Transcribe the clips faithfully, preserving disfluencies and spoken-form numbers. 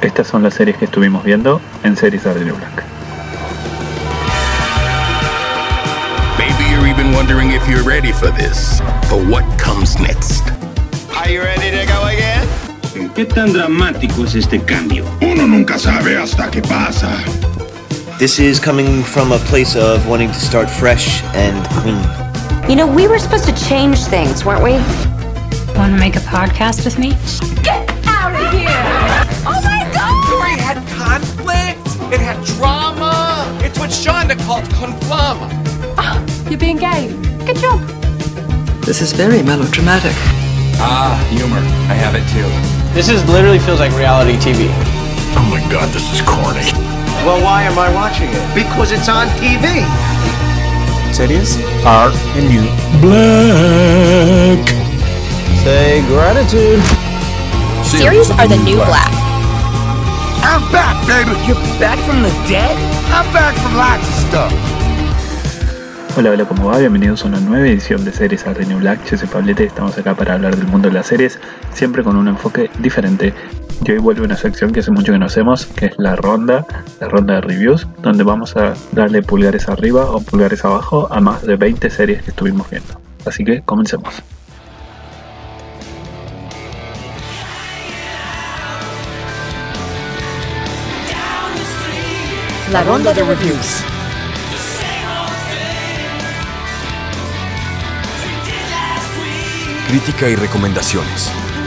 Estas son las series que estuvimos viendo en Series Are The New Black. Maybe you're even wondering if you're ready for this, for what comes next. Are you ready to go again? ¿Qué tan dramático es este cambio? Uno nunca sabe hasta qué pasa. This is coming from a place of wanting to start fresh and clean. You know, we were supposed to change things, weren't we? Want to make a podcast with me? Get out of here! Oh my God! Story had conflict. It had drama. It's what Shonda called conflama. Oh, you're being gay. Good job. This is very melodramatic. Ah, humor. I have it too. This is literally feels like reality T V. Oh my God, this is corny. Well, why am I watching it? Because it's on T V. Series Are The New Black. Say gratitude. Series Are The New Black. I'm back, baby. You're back from the dead? I'm back from lots of stuff. Hola, hola, ¿cómo va? Bienvenidos a una nueva edición de Series Are The New Black. Yo soy Pablete y estamos acá para hablar del mundo de las series, siempre con un enfoque diferente. Y hoy vuelve una sección que hace mucho que no hacemos, que es la ronda, la ronda de reviews, donde vamos a darle pulgares arriba o pulgares abajo a más de veinte series que estuvimos viendo. Así que comencemos. La ronda de reviews. Crítica y recomendaciones.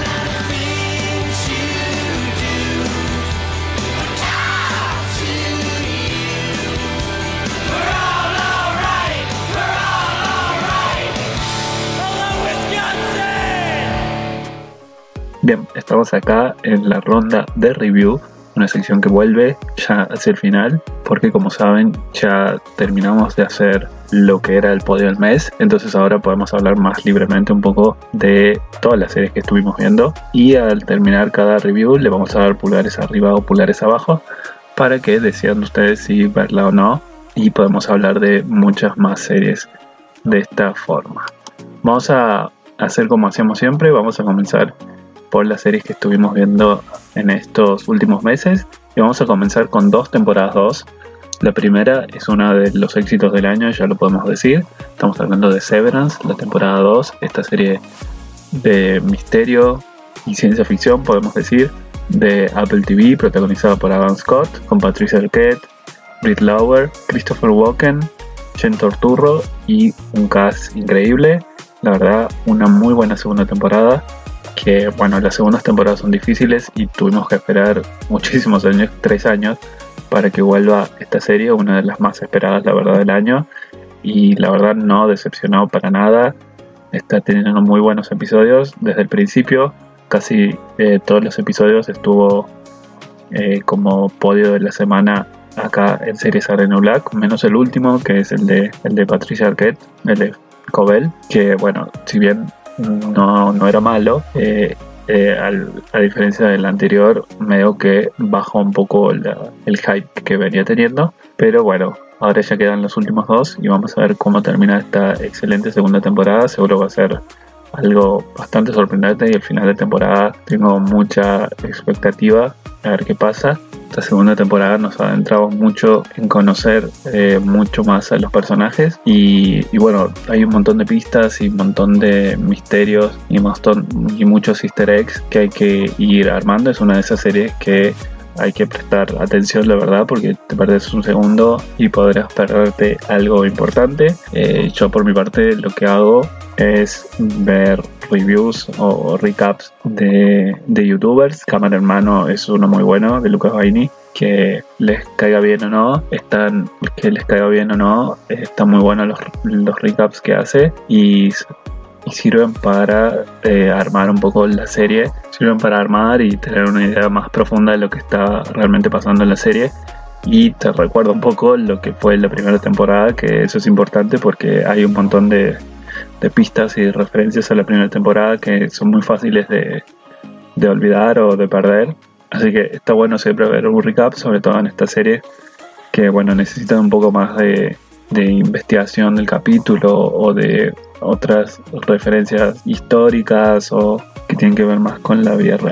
Bien, estamos acá en la ronda de review, una sección que vuelve ya hacia el final, porque como saben ya terminamos de hacer lo que era el podio del mes, entonces ahora podemos hablar más libremente un poco de todas las series que estuvimos viendo, y al terminar cada review le vamos a dar pulgares arriba o pulgares abajo para que decidan ustedes si verla o no, y podemos hablar de muchas más series de esta forma. Vamos a hacer como hacíamos siempre, vamos a comenzar por las series que estuvimos viendo en estos últimos meses y vamos a comenzar con dos temporadas dos. La primera es uno de los éxitos del año, ya lo podemos decir. Estamos hablando de Severance, la temporada dos, esta serie de misterio y ciencia ficción, podemos decir, de Apple T V, protagonizada por Adam Scott, con Patricia Arquette, Britt Lower, Christopher Walken, Jen Torturro y un cast increíble. La verdad, una muy buena segunda temporada. Que bueno, las segundas temporadas son difíciles y tuvimos que esperar muchísimos años, tres años, para que vuelva esta serie, una de las más esperadas, la verdad, del año. Y la verdad no decepcionó para nada. Está teniendo muy buenos episodios desde el principio. Casi eh, todos los episodios estuvo eh, como podio de la semana acá en Series Are The New Black, menos el último, que es el de, el de Patricia Arquette, el de Cobell, que bueno, si bien no, no era malo, eh, eh, al, a diferencia del anterior, medio que bajó un poco la, el hype que venía teniendo, pero bueno, ahora ya quedan los últimos dos y vamos a ver cómo termina esta excelente segunda temporada. Seguro va a ser algo bastante sorprendente y el final de temporada tengo mucha expectativa a ver qué pasa. Esta segunda temporada nos adentramos mucho en conocer eh, mucho más a los personajes y, y bueno, hay un montón de pistas y un montón de misterios y, montón, y muchos easter eggs que hay que ir armando. Es una de esas series que hay que prestar atención, la verdad, porque te perdes un segundo y podrás perderte algo importante. Eh, yo por mi parte lo que hago es ver reviews o recaps de, de youtubers. Cámara en Mano es uno muy bueno, de Lucas Baini, que les caiga bien o no, están, que les caiga bien o no, están muy buenos los, los recaps que hace y, y sirven para eh, armar un poco la serie, sirven para armar y tener una idea más profunda de lo que está realmente pasando en la serie. Y te recuerdo un poco lo que fue la primera temporada, que eso es importante porque hay un montón de de pistas y referencias a la primera temporada que son muy fáciles de, de olvidar o de perder, así que está bueno siempre ver un recap, sobre todo en esta serie que bueno, necesitan un poco más de, de investigación del capítulo o de otras referencias históricas o que tienen que ver más con la vida real.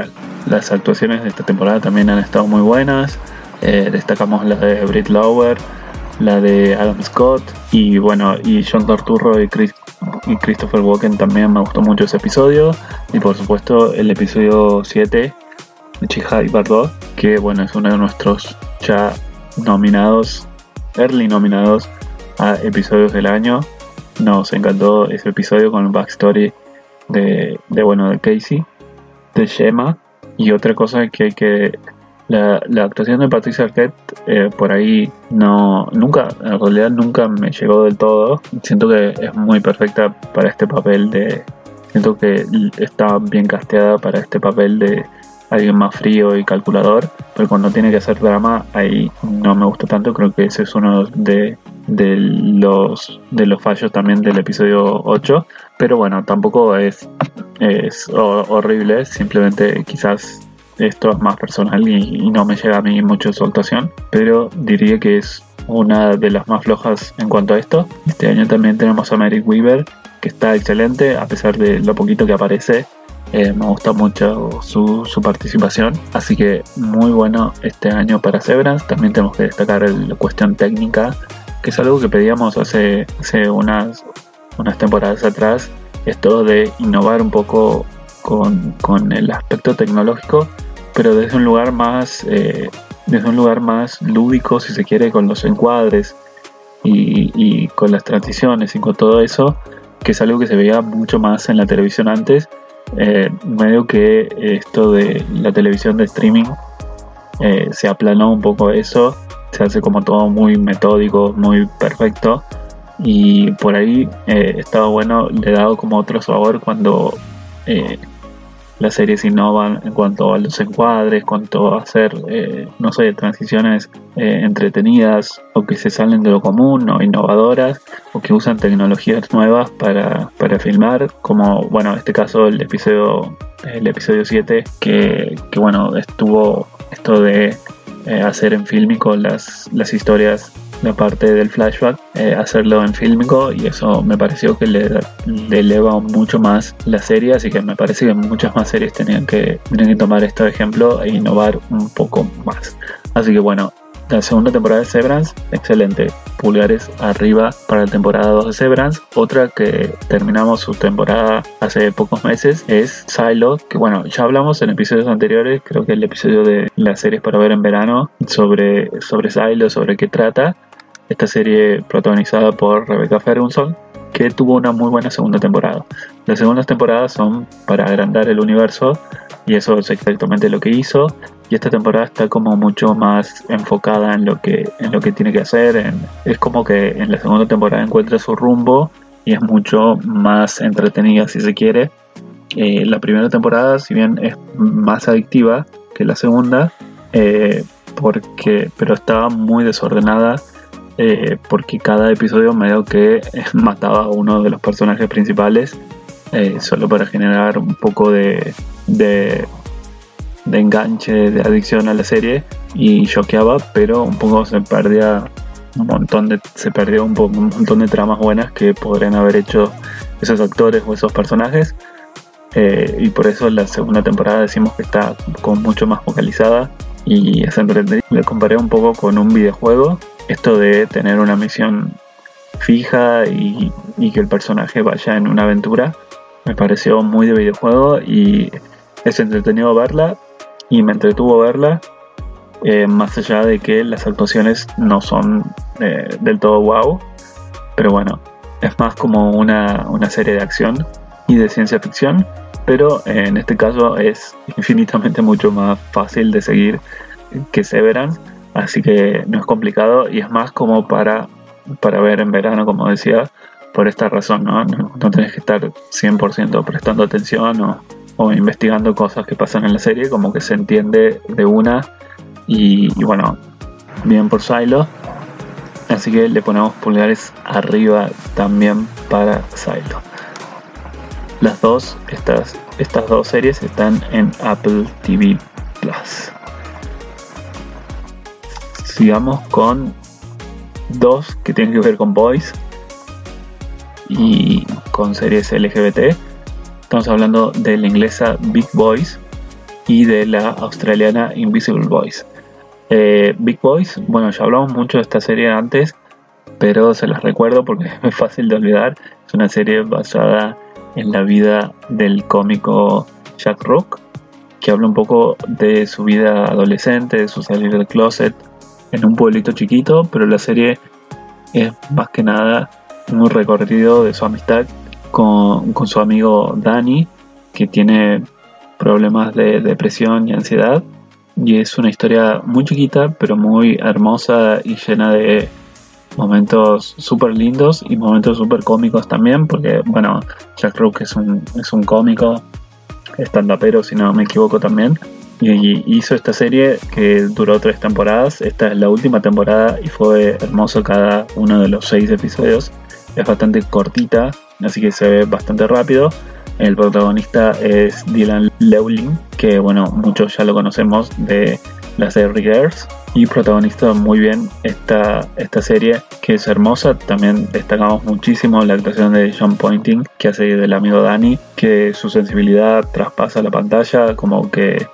las actuaciones de esta temporada también han estado muy buenas. Eh, destacamos la de Britt Lower, la de Adam Scott y bueno, y John Turturro y, Chris, y Christopher Walken también me gustó mucho ese episodio. Y por supuesto el episodio siete de Chihai Bardot, que bueno, es uno de nuestros ya nominados, early nominados a episodios del año. Nos encantó ese episodio con el backstory de, de bueno, de Casey, de Shema. Y otra cosa que hay que La, la actuación de Patricia Arquette eh, por ahí no nunca en realidad nunca me llegó del todo. Siento que es muy perfecta para este papel de siento que está bien casteada para este papel de alguien más frío y calculador, pero cuando tiene que hacer drama ahí no me gusta tanto. Creo que ese es uno de, de los de los fallos también del episodio ocho, pero bueno, tampoco es, es horrible, simplemente quizás esto es más personal y, y no me llega a mí mucho su actuación, pero diría que es una de las más flojas en cuanto a esto. Este año también tenemos a Merrick Weaver, que está excelente a pesar de lo poquito que aparece. Eh, me gusta mucho su, su participación, así que muy bueno este año para Severance. También tenemos que destacar la cuestión técnica, que es algo que pedíamos hace, hace unas, unas temporadas atrás, esto de innovar un poco con, con el aspecto tecnológico, pero desde un lugar más eh, desde un lugar más lúdico, si se quiere, con los encuadres y, y con las transiciones y con todo eso, que es algo que se veía mucho más en la televisión antes. Eh, medio que esto de la televisión de streaming eh, se aplanó un poco eso, se hace como todo muy metódico, muy perfecto, y por ahí eh, estaba bueno, le he dado como otro sabor cuando eh, las series innovan en cuanto a los encuadres, cuanto a hacer, eh, no sé, transiciones eh, entretenidas o que se salen de lo común o innovadoras o que usan tecnologías nuevas para, para filmar, como, bueno, en este caso el episodio el episodio siete, que, que bueno, estuvo esto de eh, hacer en fílmico las, las historias, la parte del flashback, eh, hacerlo en fílmico, y eso me pareció que le, le eleva mucho más la serie, así que me parece que muchas más series tenían que, tenían que tomar este ejemplo e innovar un poco más. Así que bueno, la segunda temporada de Severance, excelente, pulgares arriba para la temporada dos de Severance. Otra que terminamos su temporada hace pocos meses es Silo, que bueno, ya hablamos en episodios anteriores, creo que el episodio de las series para ver en verano, sobre, sobre Silo, sobre qué trata. Esta serie protagonizada por Rebecca Ferguson, que tuvo una muy buena segunda temporada. Las segundas temporadas son para agrandar el universo, y eso es exactamente lo que hizo. Y esta temporada está como mucho más enfocada en lo que, en lo que tiene que hacer. En, es como que en la segunda temporada encuentra su rumbo y es mucho más entretenida, si se quiere. Eh, la primera temporada, si bien es más adictiva que la segunda, eh, porque, pero estaba muy desordenada. Eh, porque cada episodio medio que mataba a uno de los personajes principales, eh, solo para generar un poco de, de, de enganche, de adicción a la serie, y choqueaba, pero un poco se perdía un montón de se perdió un, po- un montón de tramas buenas que podrían haber hecho esos actores o esos personajes, eh, y por eso la segunda temporada decimos que está con mucho más focalizada y es entretenida. Le comparé un poco con un videojuego, esto de tener una misión fija y, y que el personaje vaya en una aventura. Me pareció muy de videojuego y es entretenido verla, y me entretuvo verla, eh, más allá de que las actuaciones no son eh, del todo wow, pero bueno, es más como una, una serie de acción y de ciencia ficción, pero eh, en este caso es infinitamente mucho más fácil de seguir que Severance. Así que no es complicado y es más como para, para ver en verano, como decía, por esta razón, ¿no? No, no tenés que estar cien por ciento prestando atención o, o investigando cosas que pasan en la serie, como que se entiende de una. Y, y bueno, bien por Silo. Así que le ponemos pulgares arriba también para Silo. Las dos, estas, estas dos series están en Apple T V Plus. Sigamos con dos que tienen que ver con boys y con series L G B T. Estamos hablando de la inglesa Big Boys y de la australiana Invisible Boys. Eh, Big Boys, bueno, ya hablamos mucho de esta serie antes, pero se las recuerdo porque es fácil de olvidar. Es una serie basada en la vida del cómico Jack Rook, que habla un poco de su vida adolescente, de su salir del closet en un pueblito chiquito, pero la serie es más que nada un recorrido de su amistad con, con su amigo Danny, que tiene problemas de depresión y ansiedad, y es una historia muy chiquita pero muy hermosa y llena de momentos súper lindos y momentos súper cómicos también, porque bueno, Jack Rook es un, es un cómico stand-upero, si no me equivoco también, y hizo esta serie que duró tres temporadas. Esta es la última temporada y fue hermoso cada uno de los seis episodios. Es bastante cortita, así que se ve bastante rápido. El protagonista es Dylan Lewling, que bueno, muchos ya lo conocemos de la serie Girls, y protagoniza muy bien esta, esta serie, que es hermosa. También destacamos muchísimo la actuación de John Pointing, que hace del amigo Danny, que su sensibilidad traspasa la pantalla, como que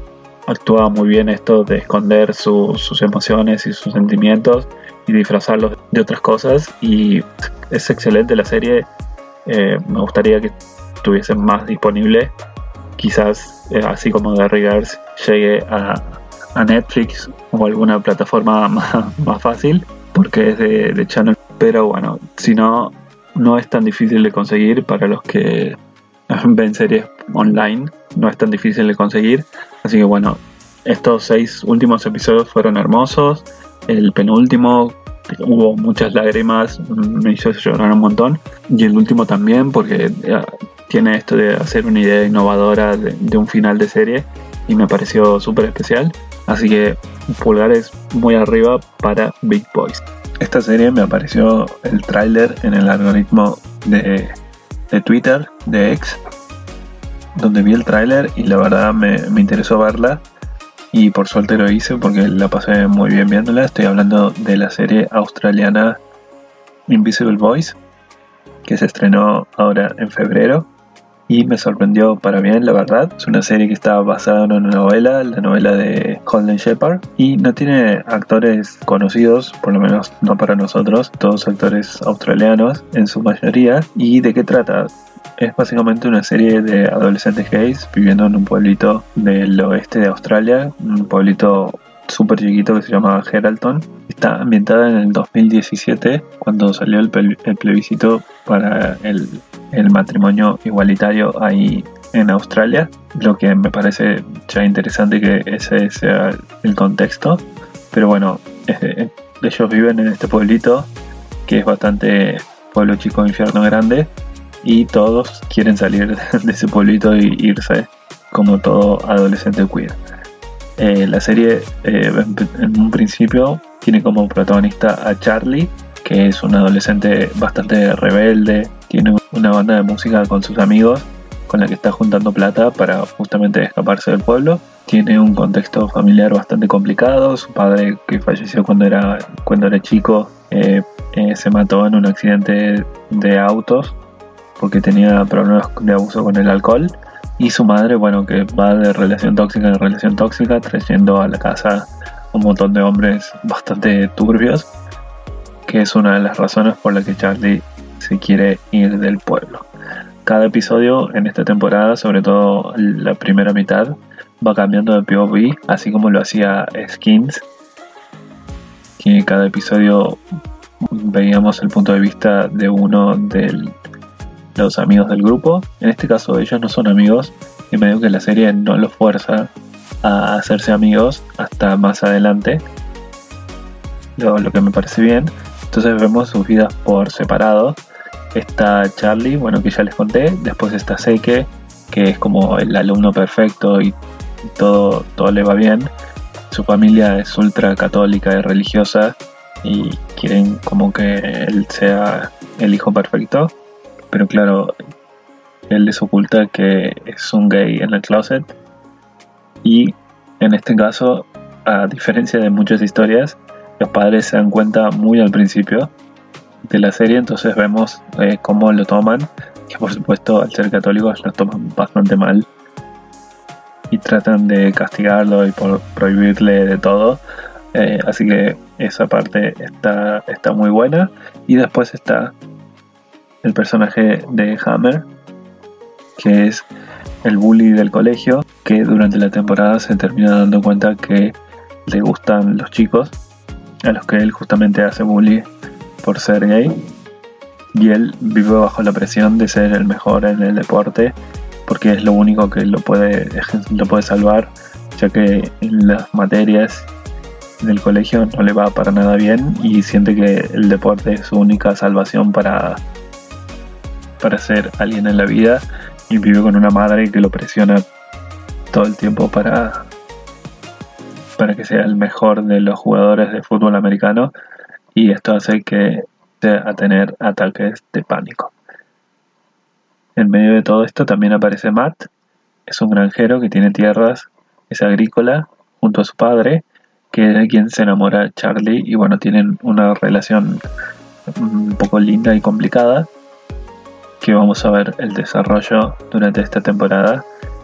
actúa muy bien esto de esconder su, sus emociones y sus sentimientos y disfrazarlos de otras cosas, y es excelente la serie. Eh, me gustaría que estuviese más disponible, quizás eh, así como The Girls llegue a, a Netflix o alguna plataforma más, más fácil, porque es de, de Channel, pero bueno, si no, no es tan difícil de conseguir. Para los que ven series online, no es tan difícil de conseguir. Así que bueno, estos seis últimos episodios fueron hermosos. El penúltimo hubo muchas lágrimas, me hizo llorar un montón, y el último también, porque tiene esto de hacer una idea innovadora de, de un final de serie, y me pareció súper especial. Así que pulgares muy arriba para Big Boys. Esta serie me apareció el tráiler en el algoritmo de, de Twitter, de X, donde vi el tráiler y la verdad me, me interesó verla, y por suerte lo hice porque la pasé muy bien viéndola. Estoy hablando de la serie australiana Invisible Boys, que se estrenó ahora en febrero y me sorprendió para bien, la verdad. Es una serie que está basada en una novela, la novela de Holden Shepard, y no tiene actores conocidos, por lo menos no para nosotros, todos actores australianos en su mayoría. ¿Y de qué trata? Es básicamente una serie de adolescentes gays viviendo en un pueblito del oeste de Australia, un pueblito súper chiquito que se llama Geraldton. Está ambientada en el dos mil diecisiete, cuando salió el, ple- el plebiscito para el, el matrimonio igualitario ahí en Australia, lo que me parece ya interesante que ese sea el contexto. Pero bueno, eh, ellos viven en este pueblito que es bastante pueblo chico, infierno grande, y todos quieren salir de ese pueblito e irse, como todo adolescente queer. Eh, la serie eh, en un principio tiene como protagonista a Charlie, que es un adolescente bastante rebelde, tiene una banda de música con sus amigos con la que está juntando plata para justamente escaparse del pueblo. Tiene un contexto familiar bastante complicado. Su padre, que falleció cuando era, cuando era chico, eh, eh, se mató en un accidente de autos porque tenía problemas de abuso con el alcohol. Y su madre, bueno, que va de relación tóxica en relación tóxica, trayendo a la casa un montón de hombres bastante turbios, que es una de las razones por las que Charlie se quiere ir del pueblo. Cada episodio en esta temporada, sobre todo la primera mitad, va cambiando de P O V, así como lo hacía Skins, que cada episodio veíamos el punto de vista de uno de los amigos del grupo. En este caso ellos no son amigos, y medio que la serie no los fuerza a hacerse amigos hasta más adelante, lo, lo que me parece bien. Entonces vemos sus vidas por separado. Está Charlie, bueno, que ya les conté. Después está Seike, que es como el alumno perfecto y todo, todo le va bien. Su familia es ultra católica y religiosa y quieren como que él sea el hijo perfecto, pero claro, él les oculta que es un gay en el closet. Y en este caso, a diferencia de muchas historias, los padres se dan cuenta muy al principio de la serie, entonces vemos eh, cómo lo toman, que por supuesto al ser católicos lo toman bastante mal. y tratan de castigarlo y por prohibirle de todo. Eh, así que esa parte está, está muy buena. Y después está el personaje de Hammer, que es el bully del colegio, que durante la temporada se termina dando cuenta que le gustan los chicos a los que él justamente hace bully por ser gay, y él vive bajo la presión de ser el mejor en el deporte porque es lo único que lo puede, lo puede salvar, ya que en las materias del colegio no le va para nada bien y siente que el deporte es su única salvación para, para ser alguien en la vida, y vive con una madre que lo presiona todo el tiempo para, para que sea el mejor de los jugadores de fútbol americano, y esto hace que sea a tener ataques de pánico. En medio de todo esto también aparece Matt, es un granjero que tiene tierras, es agrícola, junto a su padre, que es de quien se enamora Charlie, y bueno, tienen una relación un poco linda y complicada, que vamos a ver el desarrollo durante esta temporada.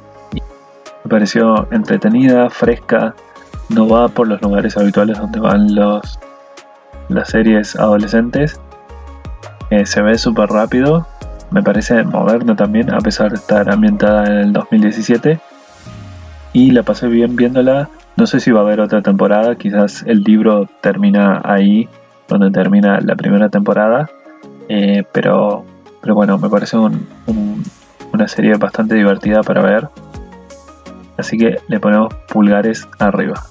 Me pareció entretenida, fresca, no va por los lugares habituales donde van los las series adolescentes, eh, se ve súper rápido, me parece moderna también, a pesar de estar ambientada en el dos mil diecisiete, y la pasé bien viéndola. No sé si va a haber otra temporada, quizás el libro termina ahí donde termina la primera temporada, eh, pero, pero bueno, me parece un, un, una serie bastante divertida para ver, así que le ponemos pulgares arriba.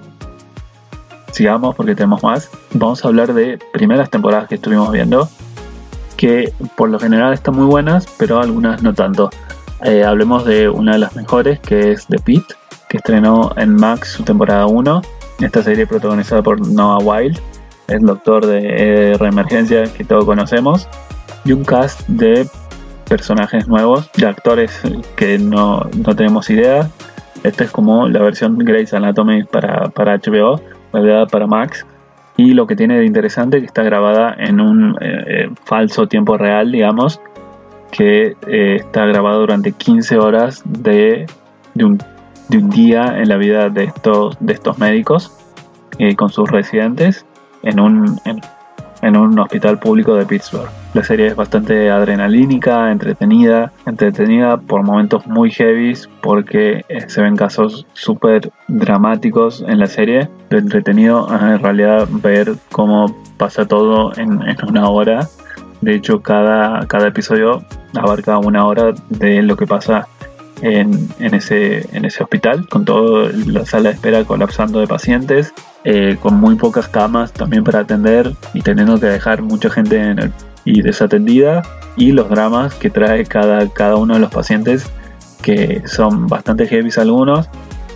Sigamos porque tenemos más. Vamos a hablar de primeras temporadas que estuvimos viendo, que por lo general están muy buenas, pero algunas no tanto. Eh, hablemos de una de las mejores, que es The Pitt, que estrenó en Max su temporada uno. Esta serie protagonizada por Noah Wyle, el doctor de Reemergencia que todos conocemos, y un cast de personajes nuevos, de actores que no, no tenemos idea. Esta es como la versión Grey's Anatomy para, para H B O, realidad para Max, y lo que tiene de interesante es que está grabada en un eh, falso tiempo real, digamos, que eh, está grabado durante quince horas de, de, un, de un día en la vida de estos, de estos médicos eh, con sus residentes en un, en, en un hospital público de Pittsburgh. La serie es bastante adrenalínica, entretenida, entretenida por momentos muy heavies, porque eh, se ven casos súper dramáticos en la serie. Lo entretenido es en realidad ver cómo pasa todo en, en una hora. De hecho, cada, cada episodio abarca una hora de lo que pasa en, en, ese, en ese hospital, con toda la sala de espera colapsando de pacientes, eh, con muy pocas camas también para atender y teniendo que dejar mucha gente en el y desatendida, y los dramas que trae cada, cada uno de los pacientes, que son bastante heavy algunos.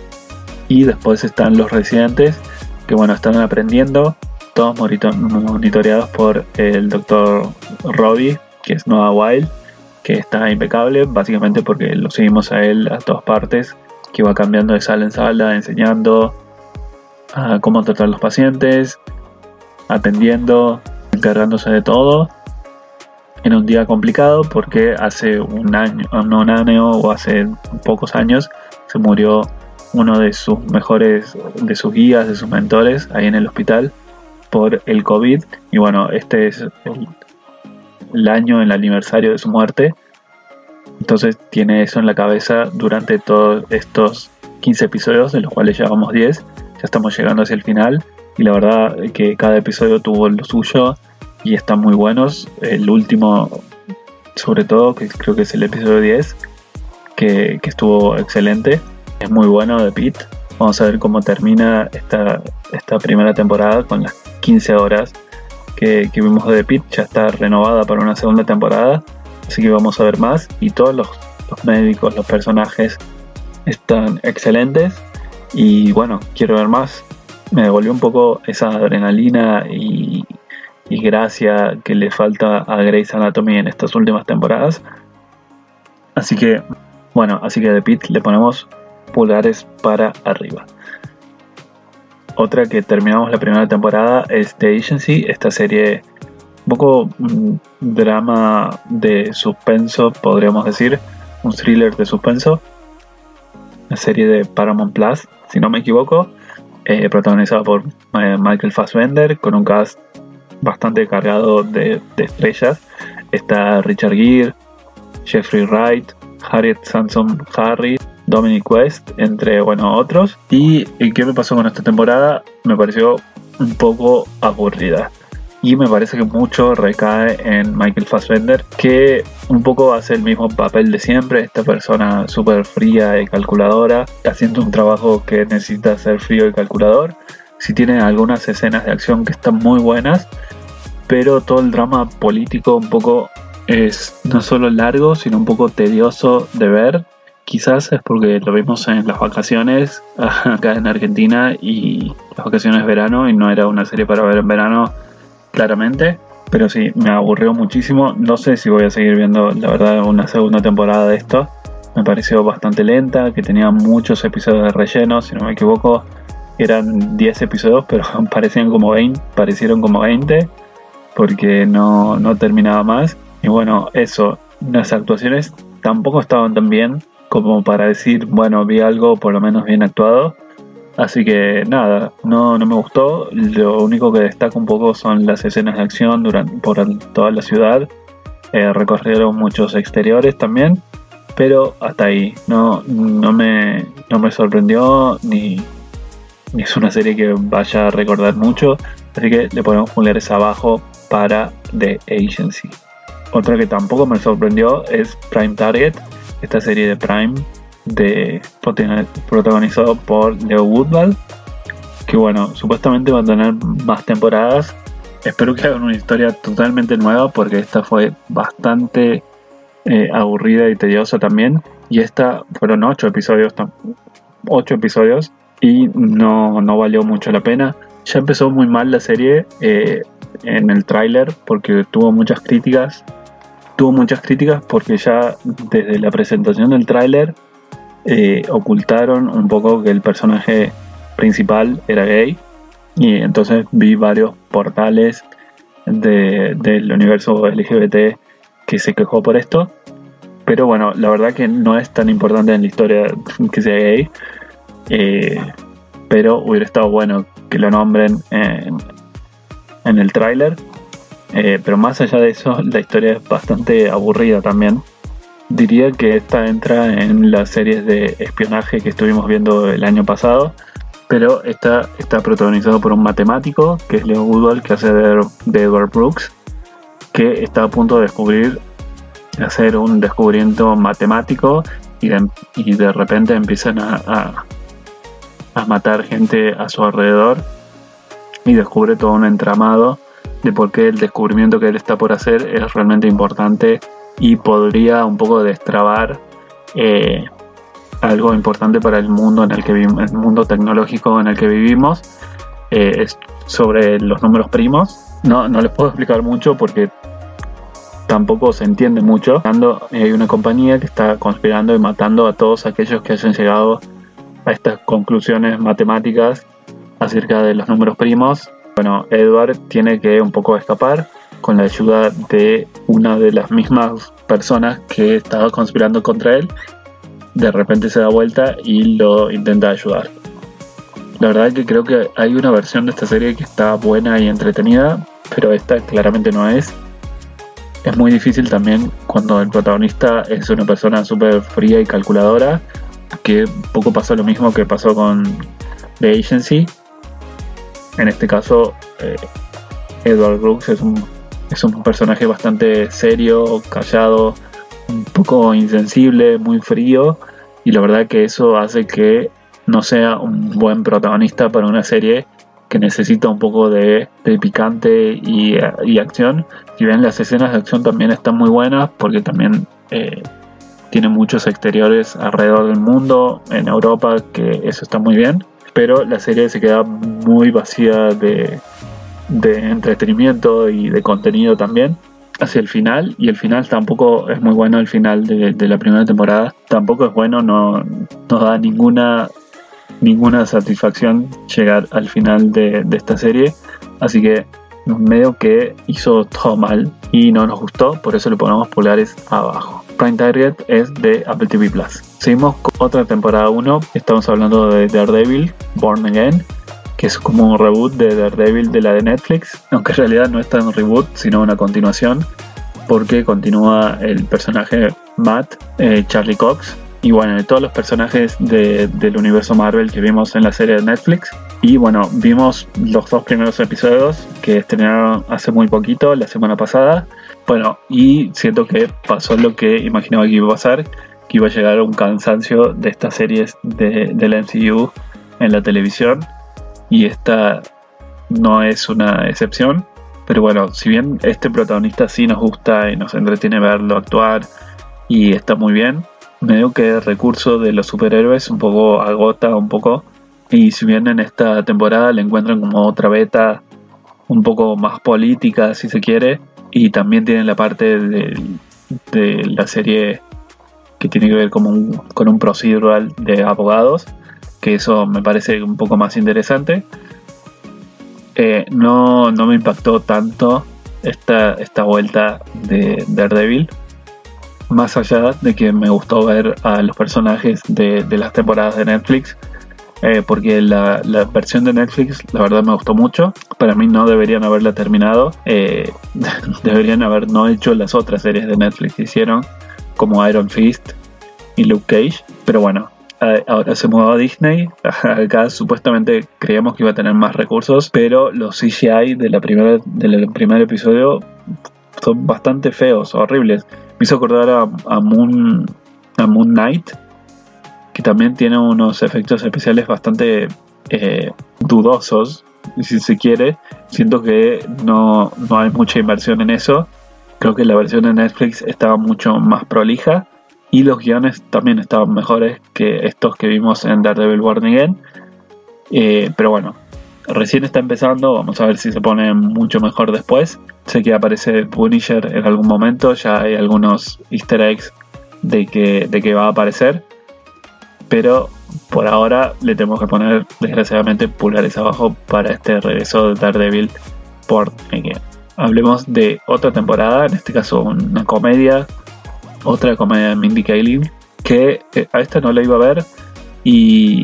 Y después están los residentes, que bueno, están aprendiendo, todos monitoreados por el doctor Robbie, que es Noah Wyle, que está impecable, básicamente porque lo seguimos a él a todas partes, que va cambiando de sala en sala, enseñando a cómo tratar a los pacientes, atendiendo, encargándose de todo. En un día complicado, porque hace un año, no un año o hace pocos años, se murió uno de sus mejores, de sus guías, de sus mentores, ahí en el hospital, por el COVID. Y bueno, este es el, el año, el aniversario de su muerte. Entonces tiene eso en la cabeza durante todos estos quince episodios, de los cuales llevamos diez. Ya estamos llegando hacia el final, y la verdad que cada episodio tuvo lo suyo y están muy buenos. El último, sobre todo, que creo que es el episodio diez, que, que estuvo excelente, es muy bueno, de Pitt. Vamos a ver cómo termina esta, esta primera temporada con las quince horas que, que vimos de Pitt. Ya está renovada para una segunda temporada, así que vamos a ver más, y todos los, los médicos, los personajes están excelentes, y bueno, quiero ver más. Me devolvió un poco esa adrenalina y y gracia que le falta a Grey's Anatomy en estas últimas temporadas. Así que, bueno, así que de Pitt le ponemos pulgares para arriba. Otra que terminamos la primera temporada es The Agency, esta serie un poco un drama de suspenso, podríamos decir, un thriller de suspenso, una serie de Paramount Plus, si no me equivoco, eh, protagonizada por eh, Michael Fassbender, con un cast bastante cargado de, de estrellas. Está Richard Gere, Jeffrey Wright, Harriet Sansom Harris, Dominic West, entre bueno otros. ¿Y qué me pasó con esta temporada? Me pareció un poco aburrida. Y me parece que mucho recae en Michael Fassbender, que un poco hace el mismo papel de siempre, esta persona súper fría y calculadora, haciendo un trabajo que necesita ser frío y calculador. Sí tiene algunas escenas de acción que están muy buenas, pero todo el drama político un poco es no solo largo, sino un poco tedioso de ver. Quizás es porque lo vimos en las vacaciones acá en Argentina y las vacaciones de verano, y no era una serie para ver en verano, claramente, pero sí, me aburrió muchísimo. No sé si voy a seguir viendo, la verdad, una segunda temporada de esto. Me pareció bastante lenta, que tenía muchos episodios de relleno, si no me equivoco eran diez episodios, pero parecían como veinte, parecieron como veinte, porque no, no terminaba más. Y bueno, eso, las actuaciones tampoco estaban tan bien como para decir, bueno, vi algo por lo menos bien actuado. Así que nada, no, no me gustó. Lo único que destaca un poco son las escenas de acción durante, por toda la ciudad. Eh, recorrieron muchos exteriores también, pero hasta ahí. No, no, me, no me sorprendió, ni, ni es una serie que vaya a recordar mucho. Así que le ponemos pulgares abajo para The Agency. Otra que tampoco me sorprendió es Prime Target, esta serie de Prime de protagonizado por Leo Woodward, que bueno, supuestamente va a tener más temporadas. Espero que hagan una historia totalmente nueva, porque esta fue bastante eh, aburrida y tediosa también, y esta fueron ocho episodios ocho episodios y no, no valió mucho la pena. Ya empezó muy mal la serie eh, en el tráiler, porque tuvo muchas críticas tuvo muchas críticas porque ya desde la presentación del tráiler Eh, ocultaron un poco que el personaje principal era gay, y entonces vi varios portales de, del universo L G B T que se quejó por esto. Pero bueno, la verdad que no es tan importante en la historia que sea gay, eh, pero hubiera estado bueno que lo nombren en, en el tráiler. Eh, pero más allá de eso, la historia es bastante aburrida también. Diría que esta entra en las series de espionaje que estuvimos viendo el año pasado, pero esta está protagonizado por un matemático, que es Leo Woodward, que hace de, de Edward Brooks, que está a punto de descubrir, hacer un descubrimiento matemático, y de, y de repente empiezan a, a, a matar gente a su alrededor, y descubre todo un entramado de por qué el descubrimiento que él está por hacer es realmente importante y podría un poco destrabar eh, algo importante para el mundo en el que vivimos, el mundo tecnológico en el que vivimos. Eh, es sobre los números primos. No, no les puedo explicar mucho porque tampoco se entiende mucho. Hay una compañía que está conspirando y matando a todos aquellos que hayan llegado a estas conclusiones matemáticas acerca de los números primos. Bueno, Edward tiene que un poco escapar con la ayuda de una de las mismas personas que estaba conspirando contra él. De repente se da vuelta y lo intenta ayudar. La verdad que creo que hay una versión de esta serie que está buena y entretenida, pero esta claramente no es. Es muy difícil también cuando el protagonista es una persona súper fría y calculadora, que un poco pasó lo mismo que pasó con The Agency. En este caso, eh, Edward Brooks es un Es un personaje bastante serio, callado, un poco insensible, muy frío, y la verdad que eso hace que no sea un buen protagonista para una serie que necesita un poco de, de picante y, y acción. Si bien las escenas de acción también están muy buenas, porque también eh, tiene muchos exteriores alrededor del mundo, en Europa, que eso está muy bien, pero la serie se queda muy vacía de... de entretenimiento y de contenido también hacia el final, y el final tampoco es muy bueno. El final de, de la primera temporada tampoco es bueno, no, no da ninguna ninguna satisfacción llegar al final de, de esta serie, así que medio que hizo todo mal y no nos gustó, por eso le ponemos pulgares abajo. Prime Target es de Apple T V Plus. Seguimos con otra temporada uno. Estamos hablando de Daredevil, Born Again, que es como un reboot de Daredevil de la de Netflix, aunque en realidad no es tan un reboot, sino una continuación, porque continúa el personaje Matt, eh, Charlie Cox, y bueno, de todos los personajes de, del universo Marvel que vimos en la serie de Netflix. Y bueno, vimos los dos primeros episodios que estrenaron hace muy poquito, la semana pasada. Bueno, y siento que pasó lo que imaginaba que iba a pasar, que iba a llegar a un cansancio de estas series de, del M C U en la televisión, y esta no es una excepción. Pero bueno, si bien este protagonista sí nos gusta y nos entretiene verlo actuar y está muy bien, medio que el recurso de los superhéroes un poco agota un poco, y si bien en esta temporada le encuentran como otra beta un poco más política si se quiere, y también tienen la parte de, de la serie que tiene que ver como un, con un procedural de abogados, que eso me parece un poco más interesante. Eh, no, no me impactó tanto esta, esta vuelta de Daredevil, más allá de que me gustó ver a los personajes de, de las temporadas de Netflix, eh, porque la, la versión de Netflix la verdad me gustó mucho. Para mí no deberían haberla terminado, eh, deberían haber no hecho las otras series de Netflix que hicieron, como Iron Fist y Luke Cage, pero bueno, ahora se mudó a Disney. Acá supuestamente creíamos que iba a tener más recursos, pero los C G I de la primera, del primer episodio son bastante feos, horribles. Me hizo acordar a, a, Moon, a Moon Knight, que también tiene unos efectos especiales bastante eh, dudosos, si se quiere. Siento que no, no hay mucha inversión en eso. Creo que la versión de Netflix estaba mucho más prolija, y los guiones también estaban mejores que estos que vimos en Daredevil Born Again. Eh, pero bueno, recién está empezando, vamos a ver si se pone mucho mejor después. Sé que aparece Punisher en algún momento, ya hay algunos easter eggs de que, de que va a aparecer, pero por ahora le tenemos que poner desgraciadamente pulgares abajo para este regreso de Daredevil Born Again. Hablemos de otra temporada, en este caso una comedia, otra comedia de Mindy Kaling, que eh, a esta no la iba a ver, y,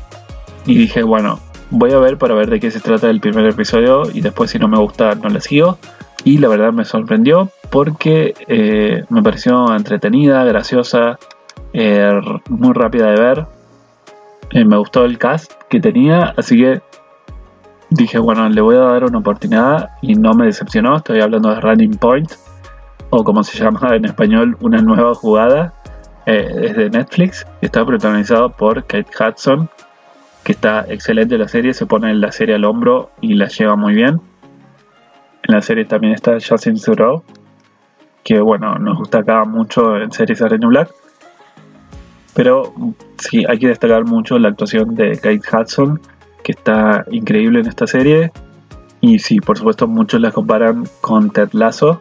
y dije, bueno, voy a ver para ver de qué se trata el primer episodio, y después si no me gusta no la sigo. Y la verdad me sorprendió porque eh, me pareció entretenida, graciosa, eh, muy rápida de ver. Eh, me gustó el cast que tenía, así que dije, bueno, le voy a dar una oportunidad, y no me decepcionó. Estoy hablando de Running Point, o como se llama en español, Una Nueva Jugada. Eh, es de Netflix, está protagonizado por Kate Hudson, que está excelente en la serie, se pone la serie al hombro y la lleva muy bien. En la serie también está Justin Theroux, que bueno, nos gusta acá mucho en series de Orange Black, pero sí, hay que destacar mucho la actuación de Kate Hudson, que está increíble en esta serie. Y sí, por supuesto muchos la comparan con Ted Lasso,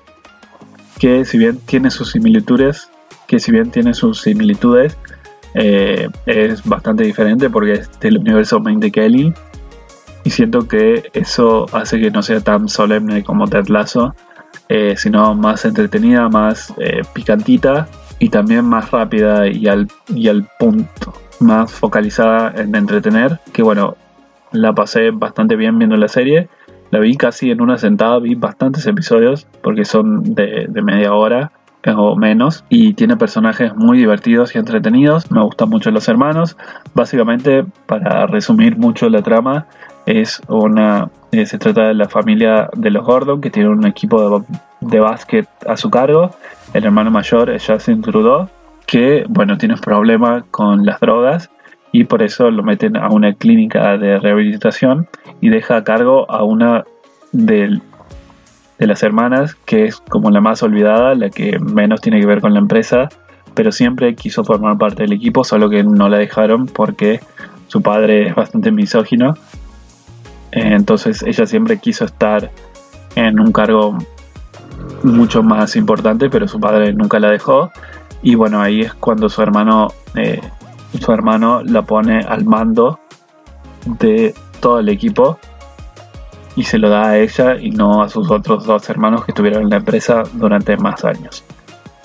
que si bien tiene sus similitudes, que si bien tiene sus similitudes, eh, es bastante diferente porque es del universo Mindy Kaling, y siento que eso hace que no sea tan solemne como Ted Lasso, eh, sino más entretenida, más eh, picantita, y también más rápida y al, y al punto, más focalizada en entretener. Que bueno, la pasé bastante bien viendo la serie. La vi casi en una sentada, vi bastantes episodios porque son de, de media hora o menos, y tiene personajes muy divertidos y entretenidos. Me gustan mucho los hermanos. Básicamente, para resumir mucho la trama, es una eh, se trata de la familia de los Gordon, que tiene un equipo de, de básquet a su cargo. El hermano mayor es Justin Trudeau, que bueno, tiene un problema con las drogas, y por eso lo meten a una clínica de rehabilitación y deja a cargo a una de, de las hermanas, que es como la más olvidada, la que menos tiene que ver con la empresa, pero siempre quiso formar parte del equipo, solo que no la dejaron porque su padre es bastante misógino. Entonces ella siempre quiso estar en un cargo mucho más importante, pero su padre nunca la dejó. Y bueno, ahí es cuando su hermano eh, su hermano la pone al mando de todo el equipo, y se lo da a ella y no a sus otros dos hermanos que estuvieron en la empresa durante más años.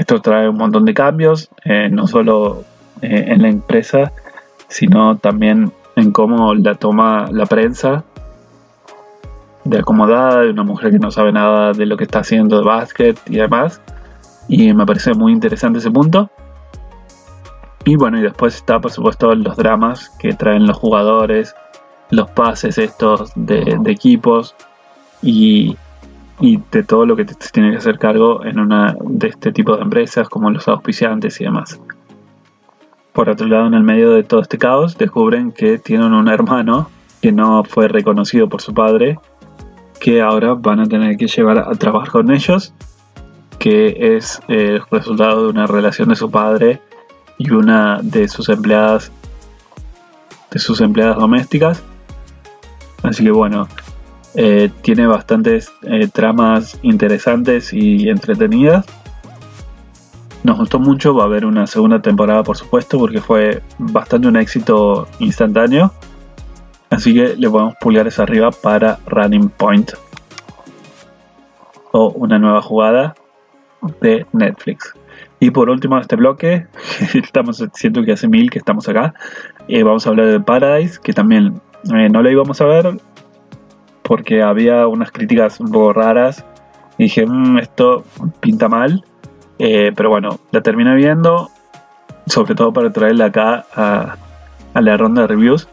Esto trae un montón de cambios, eh, no solo eh, en la empresa, sino también en cómo la toma la prensa, de acomodada, de una mujer que no sabe nada de lo que está haciendo de básquet y demás. Y me parece muy interesante ese punto. Y bueno, y después está por supuesto los dramas que traen los jugadores, los pases estos de, de equipos y, y de todo lo que te, te tiene que hacer cargo en una de este tipo de empresas, como los auspiciantes y demás. Por otro lado, en el medio de todo este caos, descubren que tienen un hermano que no fue reconocido por su padre, que ahora van a tener que llevar a trabajar con ellos, que es el resultado de una relación de su padre y una de sus empleadas de sus empleadas domésticas. Así que bueno, eh, tiene bastantes eh, tramas interesantes y entretenidas. Nos gustó mucho, va a haber una segunda temporada por supuesto, porque fue bastante un éxito instantáneo. Así que le podemos pulgares arriba para Running Point, o una nueva jugada de Netflix. Y por último, en este bloque, estamos, siento que hace mil que estamos acá, eh, vamos a hablar de Paradise, que también eh, no la íbamos a ver porque había unas críticas un poco raras y dije, mmm, esto pinta mal, eh, pero bueno, la terminé viendo, sobre todo para traerla acá a, a la ronda de reviews.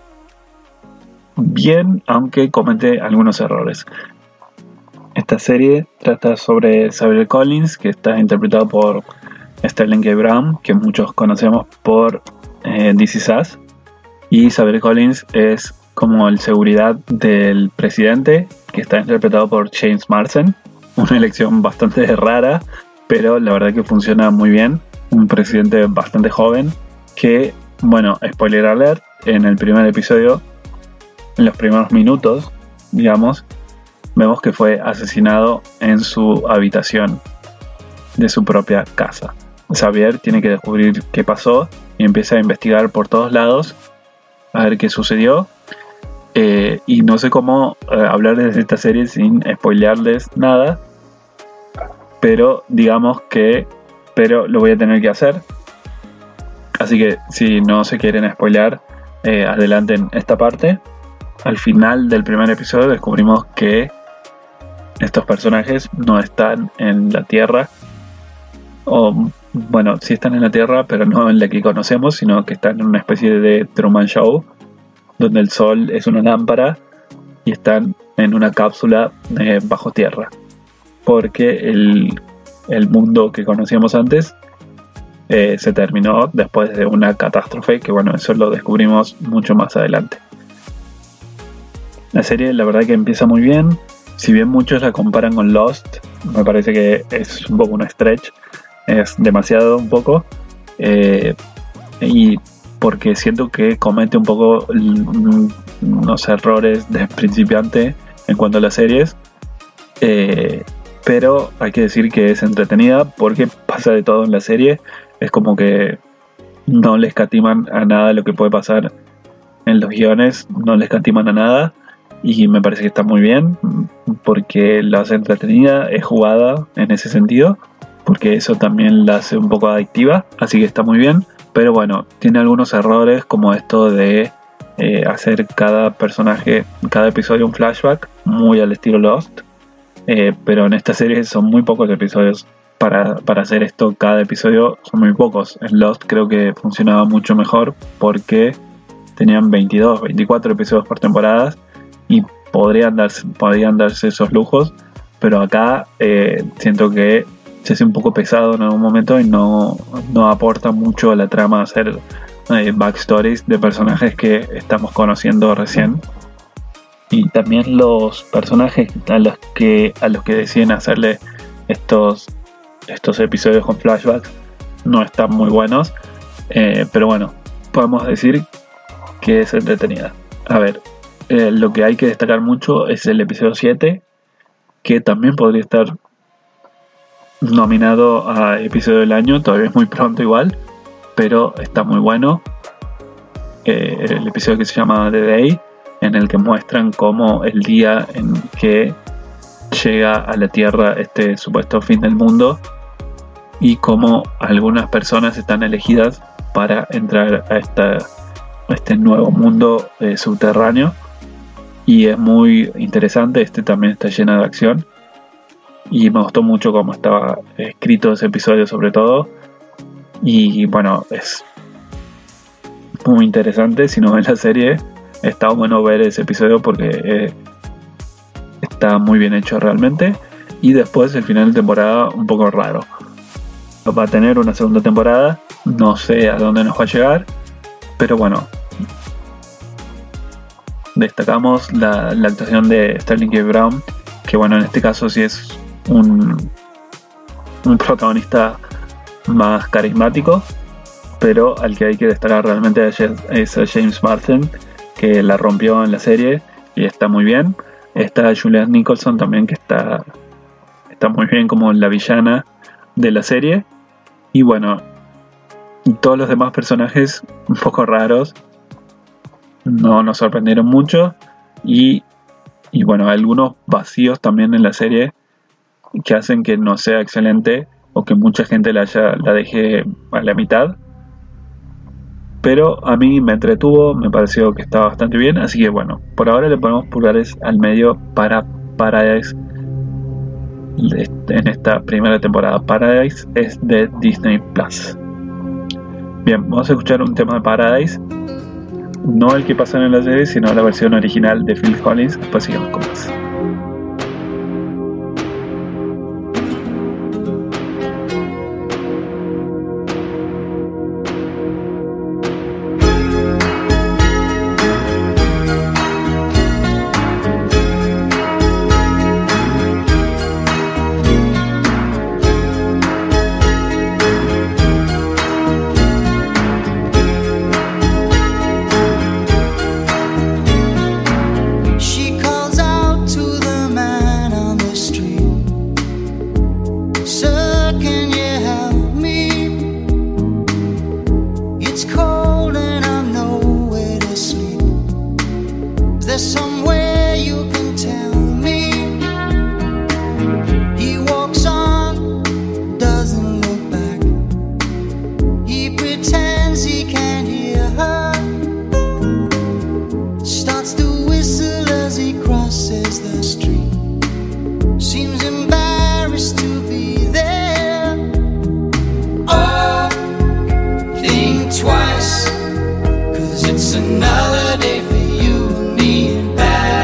Bien, aunque comete algunos errores. Esta serie trata sobre Xavier Collins, que está interpretado por Sterling K. Brown, que muchos conocemos por eh, This Is Us. Y Xavier Collins es como el seguridad del presidente, que está interpretado por James Marsden. Una elección bastante rara, pero la verdad que funciona muy bien. Un presidente bastante joven que, bueno, spoiler alert, en el primer episodio, en los primeros minutos, digamos, vemos que fue asesinado en su habitación de su propia casa. Xavier tiene que descubrir qué pasó y empieza a investigar por todos lados a ver qué sucedió. Eh, y no sé cómo eh, hablar de esta serie sin spoilearles nada, pero digamos que pero lo voy a tener que hacer. Así que si no se quieren spoilear, eh, adelanten esta parte. Al final del primer episodio descubrimos que estos personajes no están en la Tierra, o bueno, sí están en la Tierra, pero no en la que conocemos, sino que están en una especie de Truman Show, donde el sol es una lámpara y están en una cápsula eh, bajo tierra, porque el, el mundo que conocíamos antes eh, se terminó después de una catástrofe, que bueno, eso lo descubrimos mucho más adelante. La serie la verdad que empieza muy bien. Si bien muchos la comparan con Lost, me parece que es un poco un stretch, es demasiado un poco, eh, y porque siento que comete un poco unos errores de principiante en cuanto a las series, eh, pero hay que decir que es entretenida porque pasa de todo en la serie. Es como que no le escatiman a nada lo que puede pasar en los guiones, no le escatiman a nada. Y me parece que está muy bien, porque la hace entretenida, es jugada en ese sentido, porque eso también la hace un poco adictiva, así que está muy bien. Pero bueno, tiene algunos errores, como esto de eh, hacer cada personaje, cada episodio un flashback, muy al estilo Lost, eh, pero en esta serie son muy pocos episodios para, para hacer esto. Cada episodio son muy pocos. En Lost creo que funcionaba mucho mejor porque tenían veintidós, veinticuatro episodios por temporada y podrían darse, podrían darse esos lujos, pero acá eh, siento que se hace un poco pesado en algún momento y no, no aporta mucho a la trama hacer eh, backstories de personajes que estamos conociendo recién. Y también los personajes a los que a los que deciden hacerle estos, estos episodios con flashbacks no están muy buenos, eh, pero bueno, podemos decir que es entretenida. A ver, Eh, lo que hay que destacar mucho es el episodio siete, que también podría estar nominado a episodio del año. Todavía es muy pronto igual, pero está muy bueno. Eh, el episodio que se llama The Day, en el que muestran cómo el día en que llega a la Tierra este supuesto fin del mundo y cómo algunas personas están elegidas para entrar a, esta, a este nuevo mundo eh, subterráneo, y es muy interesante. Este también está lleno de acción y me gustó mucho cómo estaba escrito ese episodio, sobre todo. Y bueno, es muy interesante. Si no ven la serie, está bueno ver ese episodio porque eh, está muy bien hecho realmente. Y después el final de temporada un poco raro. Va a tener una segunda temporada, no sé a dónde nos va a llegar, pero bueno, destacamos la, la actuación de Sterling K. Brown, que bueno, en este caso sí es un, un protagonista más carismático, pero al que hay que destacar realmente es a James Marsden, que la rompió en la serie y está muy bien. Está Julianne Nicholson también, que está, está muy bien como la villana de la serie. Y bueno, todos los demás personajes un poco raros, no nos sorprendieron mucho, y, y bueno, algunos vacíos también en la serie que hacen que no sea excelente o que mucha gente la, haya, la deje a la mitad. Pero a mí me entretuvo, me pareció que estaba bastante bien, así que bueno, por ahora le ponemos pulgares al medio para Paradise en esta primera temporada. Paradise es de Disney Plus. Bien, vamos a escuchar un tema de Paradise, no el que pasa en la serie, sino la versión original de Phil Collins. Después sigamos con más. Twice, 'cause it's another day for you and me in Paradise.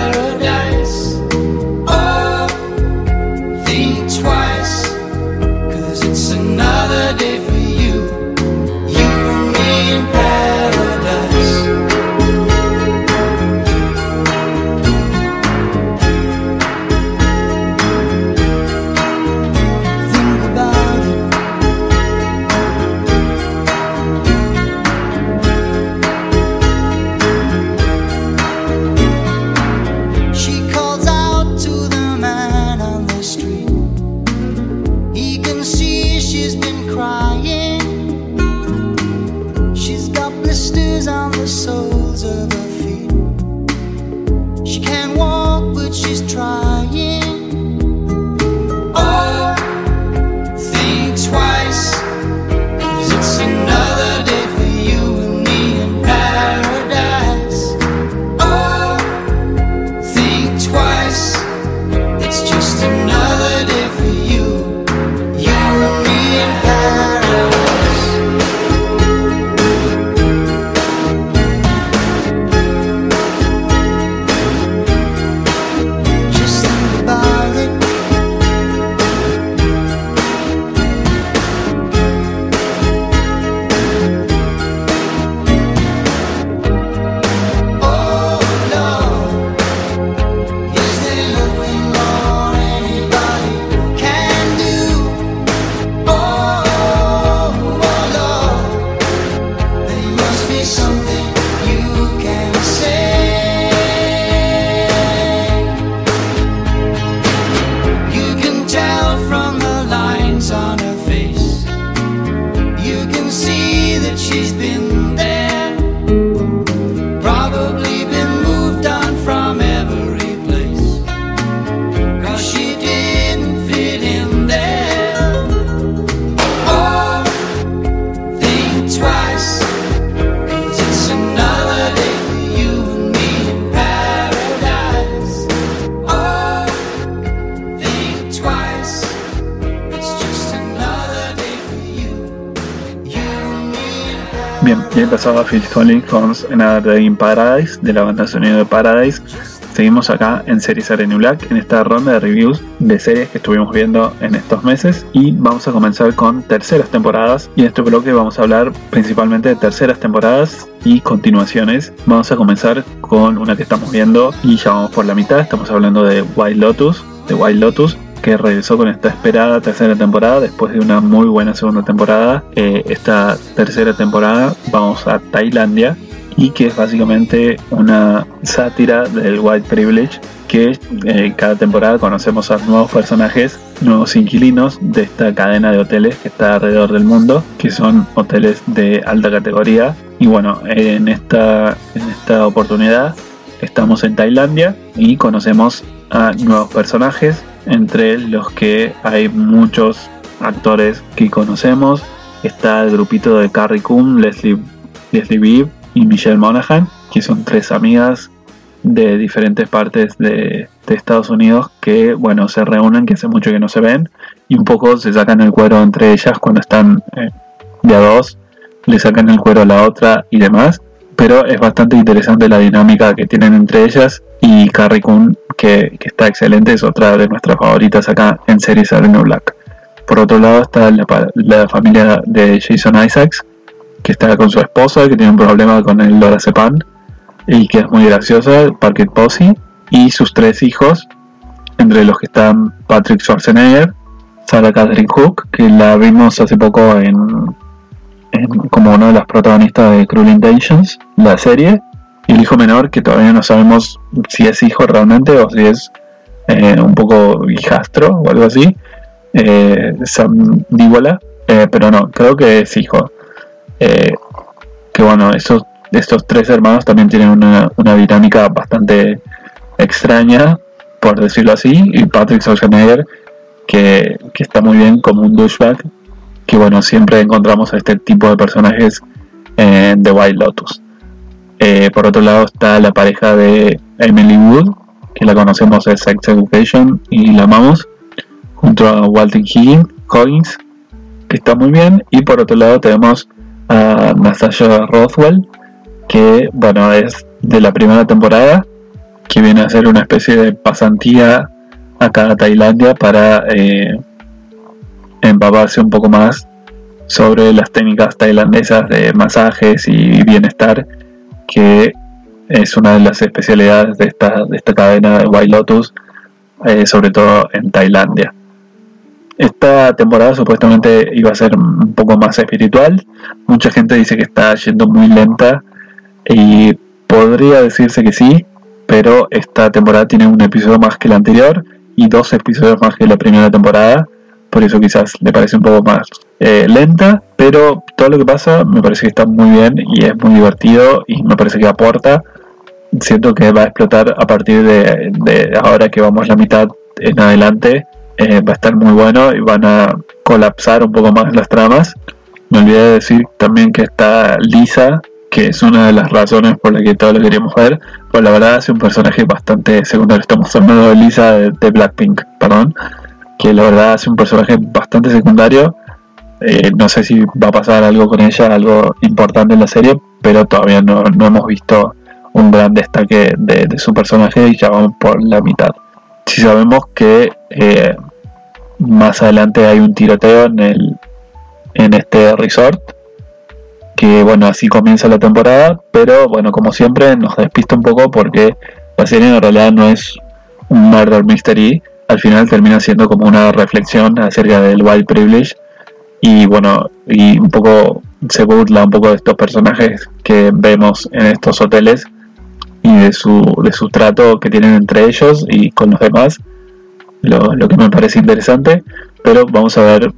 Bien, y ahí pasaba Phil Collins con Another Day in Paradise, de la banda sonido de Paradise. Seguimos acá en Series Are The New Black, en esta ronda de reviews de series que estuvimos viendo en estos meses, y vamos a comenzar con terceras temporadas, y en este bloque vamos a hablar principalmente de terceras temporadas y continuaciones. Vamos a comenzar con una que estamos viendo y ya vamos por la mitad. Estamos hablando de White Lotus, de White Lotus, que regresó con esta esperada tercera temporada después de una muy buena segunda temporada. Eh, esta tercera temporada vamos a Tailandia, y que es básicamente una sátira del white privilege, que eh, cada temporada conocemos a nuevos personajes, nuevos inquilinos de esta cadena de hoteles que está alrededor del mundo, que son hoteles de alta categoría. Y bueno, en esta, en esta oportunidad estamos en Tailandia y conocemos a nuevos personajes, entre los que hay muchos actores que conocemos. Está el grupito de Carrie Coon, Leslie, Leslie Bibb y Michelle Monaghan, que son tres amigas de diferentes partes de, de Estados Unidos que, bueno, se reúnen, que hace mucho que no se ven, y un poco se sacan el cuero entre ellas cuando están eh, de a dos, le sacan el cuero a la otra y demás. Pero es bastante interesante la dinámica que tienen entre ellas, y Carrie Coon, que, que está excelente, es otra de nuestras favoritas acá en Series Are The New Black. Por otro lado está la, la familia de Jason Isaacs, que está con su esposa, que tiene un problema con el lorazepam y que es muy graciosa, Parker Posey, y sus tres hijos, entre los que están Patrick Schwarzenegger, Sarah Catherine Hook, que la vimos hace poco en, en como una de las protagonistas de Cruel Intentions, la serie, y el hijo menor, que todavía no sabemos si es hijo realmente o si es eh, un poco hijastro o algo así, eh, Sam Díbola, eh, pero no, creo que es hijo. Eh, que bueno, esos, estos tres hermanos también tienen una, una dinámica bastante extraña, por decirlo así, y Patrick Schwarzenegger, que, que está muy bien como un douchebag, que bueno, siempre encontramos a este tipo de personajes en The White Lotus. Eh, por otro lado está la pareja de Emily Wood, que la conocemos de Sex Education y la amamos, junto a Walton Higgins, que está muy bien. Y por otro lado tenemos a Natasha Rothwell, que bueno, es de la primera temporada, que viene a ser una especie de pasantía acá a Tailandia para eh, empaparse un poco más sobre las técnicas tailandesas de masajes y bienestar, que es una de las especialidades de esta, de esta cadena de White Lotus, eh, sobre todo en Tailandia. Esta temporada supuestamente iba a ser un poco más espiritual. Mucha gente dice que está yendo muy lenta, y podría decirse que sí, pero esta temporada tiene un episodio más que la anterior y dos episodios más que la primera temporada, por eso quizás le parece un poco más eh, lenta, pero todo lo que pasa me parece que está muy bien y es muy divertido y me parece que aporta. Siento que va a explotar a partir de, de ahora que vamos la mitad en adelante. Eh, va a estar muy bueno y van a colapsar un poco más las tramas. Me olvidé de decir también que está Lisa, que es una de las razones por las que todos lo queríamos ver, pues la verdad es un personaje bastante secundario. Estamos hablando de Lisa de, de Blackpink, perdón, que la verdad es un personaje bastante secundario. Eh, no sé si va a pasar algo con ella, algo importante en la serie, pero todavía no, no hemos visto un gran destaque de, de su personaje y ya vamos por la mitad. Si sabemos que eh, más adelante hay un tiroteo en el en este resort, que bueno, así comienza la temporada, pero bueno, como siempre nos despista un poco porque la serie en realidad no es un murder mystery. Al final termina siendo como una reflexión acerca del white privilege, y bueno, y un poco se burla un poco de estos personajes que vemos en estos hoteles y de su, de su trato que tienen entre ellos y con los demás, lo, lo que me parece interesante. Pero vamos a ver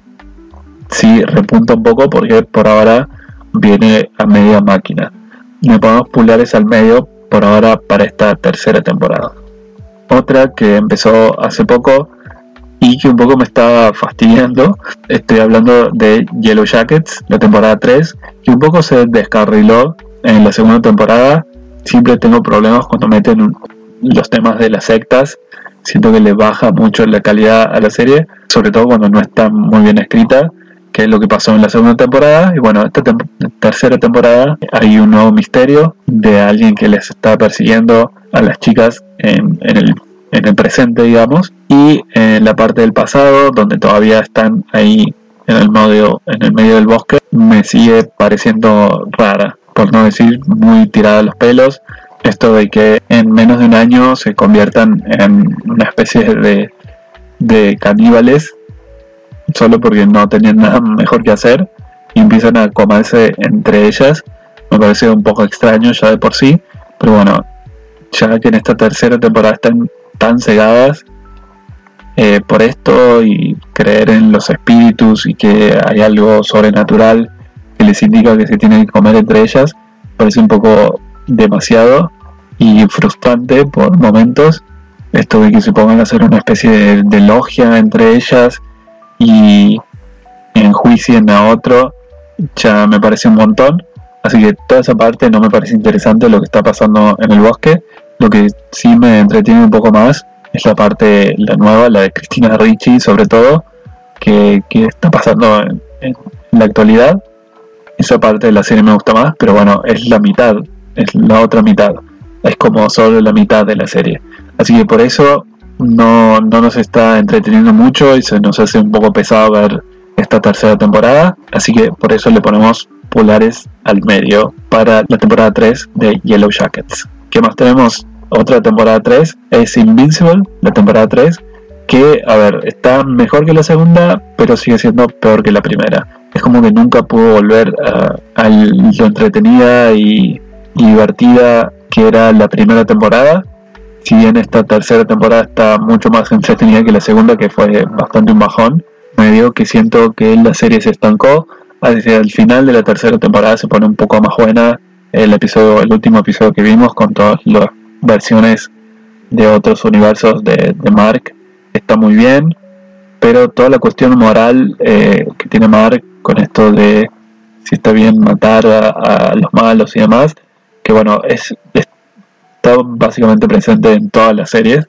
si repunta un poco, porque por ahora viene a media máquina. Le ponemos pulgares al medio por ahora para esta tercera temporada. Otra que empezó hace poco y que un poco me estaba fastidiando, estoy hablando de Yellow Jackets, la temporada tres, que un poco se descarriló en la segunda temporada. Siempre tengo problemas cuando meten los temas de las sectas, siento que le baja mucho la calidad a la serie, sobre todo cuando no está muy bien escrita, qué es lo que pasó en la segunda temporada. Y bueno, esta tem- tercera temporada hay un nuevo misterio de alguien que les está persiguiendo a las chicas en, en, el, en el presente, digamos, y en la parte del pasado, donde todavía están ahí en el medio, en el medio del bosque, me sigue pareciendo rara, por no decir muy tirada a los pelos. Esto de que en menos de un año se conviertan en una especie de, de caníbales solo porque no tenían nada mejor que hacer y empiezan a comerse entre ellas, me parece un poco extraño ya de por sí, pero bueno, ya que en esta tercera temporada están tan cegadas eh, por esto y creer en los espíritus y que hay algo sobrenatural que les indica que se tienen que comer entre ellas, parece un poco demasiado y frustrante por momentos. Esto de que se pongan a hacer una especie de, de logia entre ellas y enjuicien a otro ya me parece un montón, así que toda esa parte no me parece interesante lo que está pasando en el bosque. Lo que sí me entretiene un poco más es la parte, la nueva, la de Christina Ricci sobre todo, que, que está pasando en, en la actualidad. Esa parte de la serie me gusta más, pero bueno, es la mitad, es la otra mitad, es como solo la mitad de la serie, así que por eso no, no nos está entreteniendo mucho y se nos hace un poco pesado ver esta tercera temporada, así que por eso le ponemos pulgares al medio para la temporada tres de Yellow Jackets. ¿Qué más tenemos? Otra temporada tres es Invincible, la temporada tres, que, a ver, está mejor que la segunda, pero sigue siendo peor que la primera. Es como que nunca pudo volver uh, a lo entretenida y, y divertida que era la primera temporada. Si bien esta tercera temporada está mucho más entretenida que la segunda, que fue bastante un bajón, me digo que siento que la serie se estancó. Hacia el final de la tercera temporada se pone un poco más buena. El episodio, el último episodio que vimos con todas las versiones de otros universos de, de Mark está muy bien, pero toda la cuestión moral eh, que tiene Mark con esto de si está bien matar a, a los malos y demás, que bueno, es, es está básicamente presente en todas las series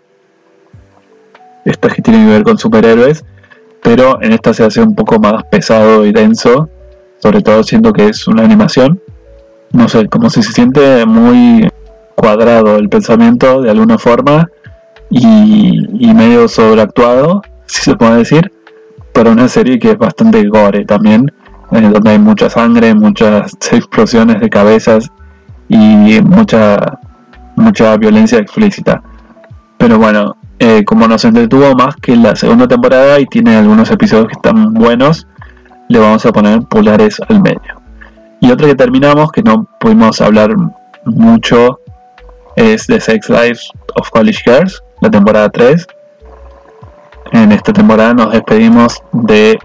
estas que tienen que ver con superhéroes, pero en esta se hace un poco más pesado y denso, sobre todo siendo que es una animación. No sé, como si se siente muy cuadrado el pensamiento de alguna forma y, y medio sobreactuado, si se puede decir, para una serie que es bastante gore también, eh, donde hay mucha sangre, muchas explosiones de cabezas y mucha mucha violencia explícita. Pero bueno, eh, como nos entretuvo más que la segunda temporada y tiene algunos episodios que están buenos, le vamos a poner pulgares al medio. Y otra que terminamos, que no pudimos hablar mucho, es The Sex Lives of College Girls, la temporada tres. En esta temporada nos despedimos de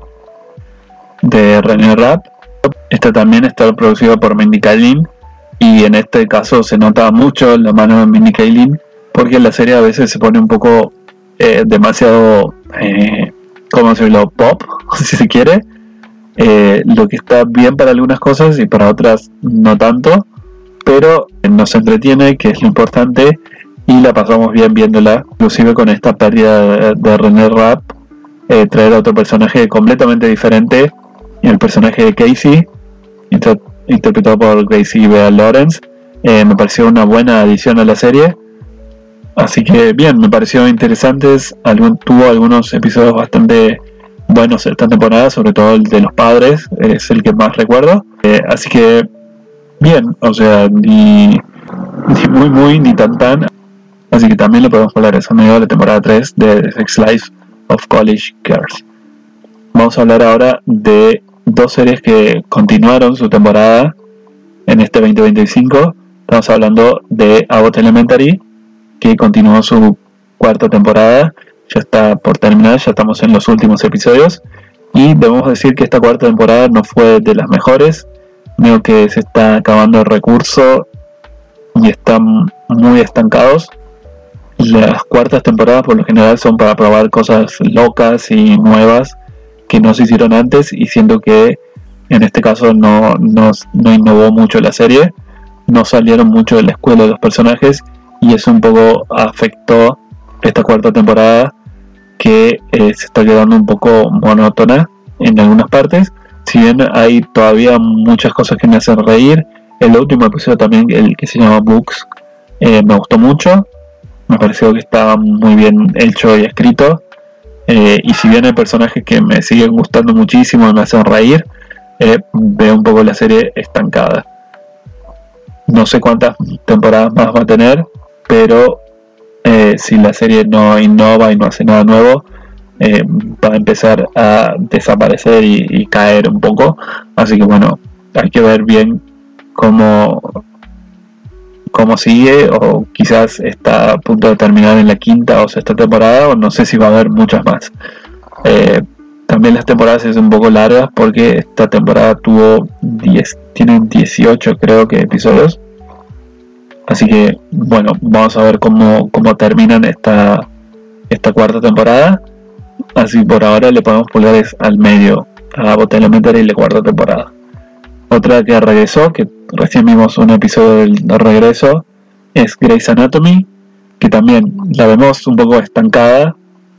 de René Rapp. Esta también está producida por Mindy Kaling, y en este caso se nota mucho la mano de Mindy Kaling, porque la serie a veces se pone un poco eh, demasiado, eh, ¿cómo decirlo? Pop, si se quiere, eh, lo que está bien para algunas cosas y para otras no tanto, pero nos entretiene, que es lo importante, y la pasamos bien viéndola, inclusive con esta pérdida de, de René Rapp, eh, traer a otro personaje completamente diferente, y el personaje de Casey, inter- interpretado por Gracie Bea Lawrence, eh, me pareció una buena adición a la serie. Así que bien, me pareció interesantes. Algún, tuvo algunos episodios bastante buenos esta temporada, sobre todo el de los padres, es el que más recuerdo. Eh, así que bien, o sea, ni, ni muy muy ni tan tan. Así que también le podemos hablar esa medio de la temporada tres de The Sex Lives of College Girls. Vamos a hablar ahora de dos series que continuaron su temporada en este veinte veinticinco. Estamos hablando de Abbott Elementary, que continuó su cuarta temporada, ya está por terminar, ya estamos en los últimos episodios, y debemos decir que esta cuarta temporada no fue de las mejores. Veo que se está acabando el recurso y están muy estancados. Las cuartas temporadas por lo general son para probar cosas locas y nuevas que no se hicieron antes, y siento que en este caso no, no, no innovó mucho la serie, no salieron mucho de la escuela de los personajes, y eso un poco afectó esta cuarta temporada, que eh, se está quedando un poco monótona en algunas partes, si bien hay todavía muchas cosas que me hacen reír, el último episodio también, el que se llama Books, eh, me gustó mucho, me pareció que estaba muy bien hecho y escrito, eh, y si bien hay personajes que me siguen gustando muchísimo y me hacen reír, eh, veo un poco la serie estancada. No sé cuántas temporadas más va a tener, pero eh, si la serie no innova y no hace nada nuevo, eh, va a empezar a desaparecer y, y caer un poco. Así que bueno, hay que ver bien cómo, cómo sigue, o quizás está a punto de terminar en la quinta o sexta temporada, o no sé si va a haber muchas más. Eh, también las temporadas son un poco largas porque esta temporada tuvo diez, tienen dieciocho creo que episodios. Así que bueno, vamos a ver cómo, cómo terminan esta, esta cuarta temporada. Así por ahora le ponemos pulgares al medio a Abbott Elementary y la cuarta temporada. Otra que regresó, que recién vimos un episodio del regreso, es Grey's Anatomy, que también la vemos un poco estancada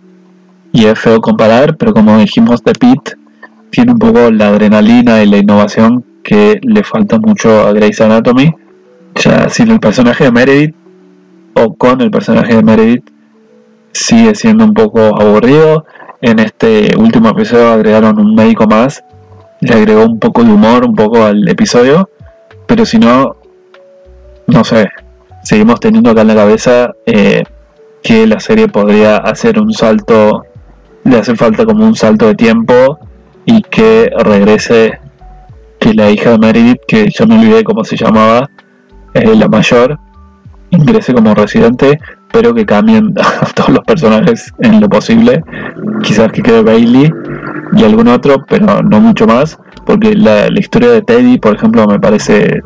y es feo comparar, pero como dijimos de Pete, tiene un poco la adrenalina y la innovación que le falta mucho a Grey's Anatomy. Ya sin el personaje de Meredith, o con el personaje de Meredith, sigue siendo un poco aburrido. En este último episodio agregaron un médico más, le agregó un poco de humor, un poco al episodio, pero si no, no sé, seguimos teniendo acá en la cabeza eh, que la serie podría hacer un salto, le hace falta como un salto de tiempo, y que regrese, que la hija de Meredith, que yo me olvidé cómo se llamaba, eh, la mayor, ingrese como residente, pero que cambien a todos los personajes en lo posible. Quizás que quede Bailey y algún otro, pero no mucho más, porque la, la historia de Teddy, por ejemplo, me parece,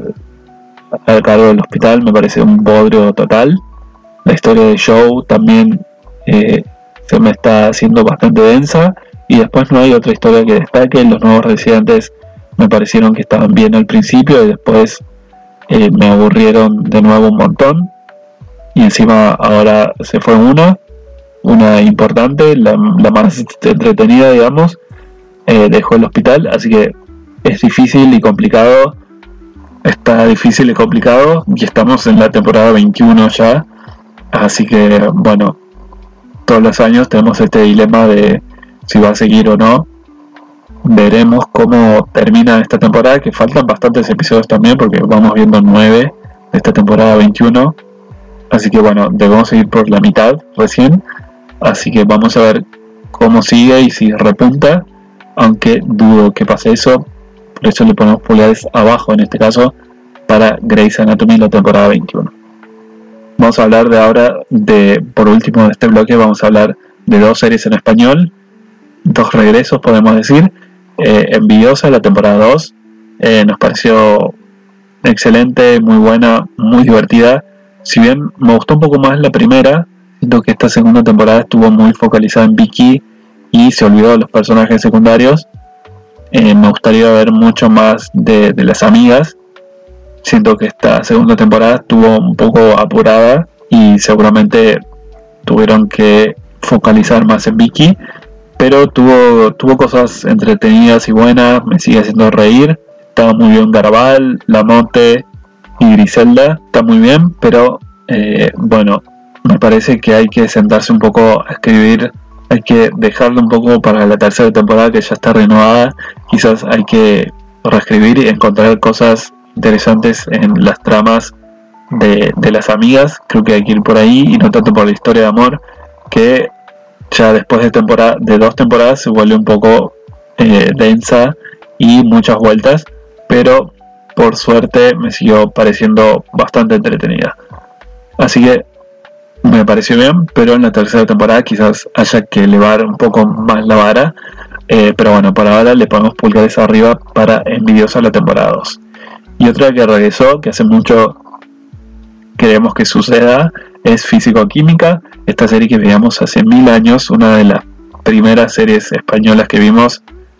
a cargo del hospital, me parece un bodrio total. La historia de Joe también eh, se me está haciendo bastante densa, y después no hay otra historia que destaque. Los nuevos residentes me parecieron que estaban bien al principio y después eh, me aburrieron de nuevo un montón. Y encima ahora se fue una, una importante, la, la más entretenida, digamos, eh, dejó el hospital, así que es difícil y complicado, está difícil y complicado, y estamos en la temporada veintiuno ya, así que bueno, todos los años tenemos este dilema de si va a seguir o no. Veremos cómo termina esta temporada, que faltan bastantes episodios también, porque vamos viendo nueve de esta temporada veintiuno. Así que bueno, debemos seguir por la mitad recién. Así que vamos a ver cómo sigue y si repunta. Aunque dudo que pase eso. Por eso le ponemos pulgares abajo en este caso para Grey's Anatomy la temporada veintiuno. Vamos a hablar de ahora, de por último de este bloque, vamos a hablar de dos series en español. Dos regresos podemos decir. Eh, Envidiosa, la temporada dos. Eh, nos pareció excelente, muy buena, muy divertida. Si bien me gustó un poco más la primera, siento que esta segunda temporada estuvo muy focalizada en Vicky y se olvidó de los personajes secundarios. Eh, me gustaría ver mucho más de, de las amigas. Siento que esta segunda temporada estuvo un poco apurada y seguramente tuvieron que focalizar más en Vicky, pero tuvo, tuvo cosas entretenidas y buenas, me sigue haciendo reír. Estaba muy bien Garabal, Lamonte y Griselda, está muy bien, pero eh, bueno, me parece que hay que sentarse un poco a escribir, hay que dejarlo un poco para la tercera temporada que ya está renovada. Quizás hay que reescribir y encontrar cosas interesantes en las tramas de, de las amigas. Creo que hay que ir por ahí y no tanto por la historia de amor, que ya después de temporada de dos temporadas se vuelve un poco eh, densa y muchas vueltas, pero por suerte me siguió pareciendo bastante entretenida. Así que me pareció bien, pero en la tercera temporada quizás haya que elevar un poco más la vara. Eh, pero bueno, por ahora le ponemos pulgares arriba para Envidiosa la temporada dos. Y otra que regresó, que hace mucho queremos que suceda, es Físico-Química. Esta serie que veíamos hace mil años, una de las primeras series españolas que vimos,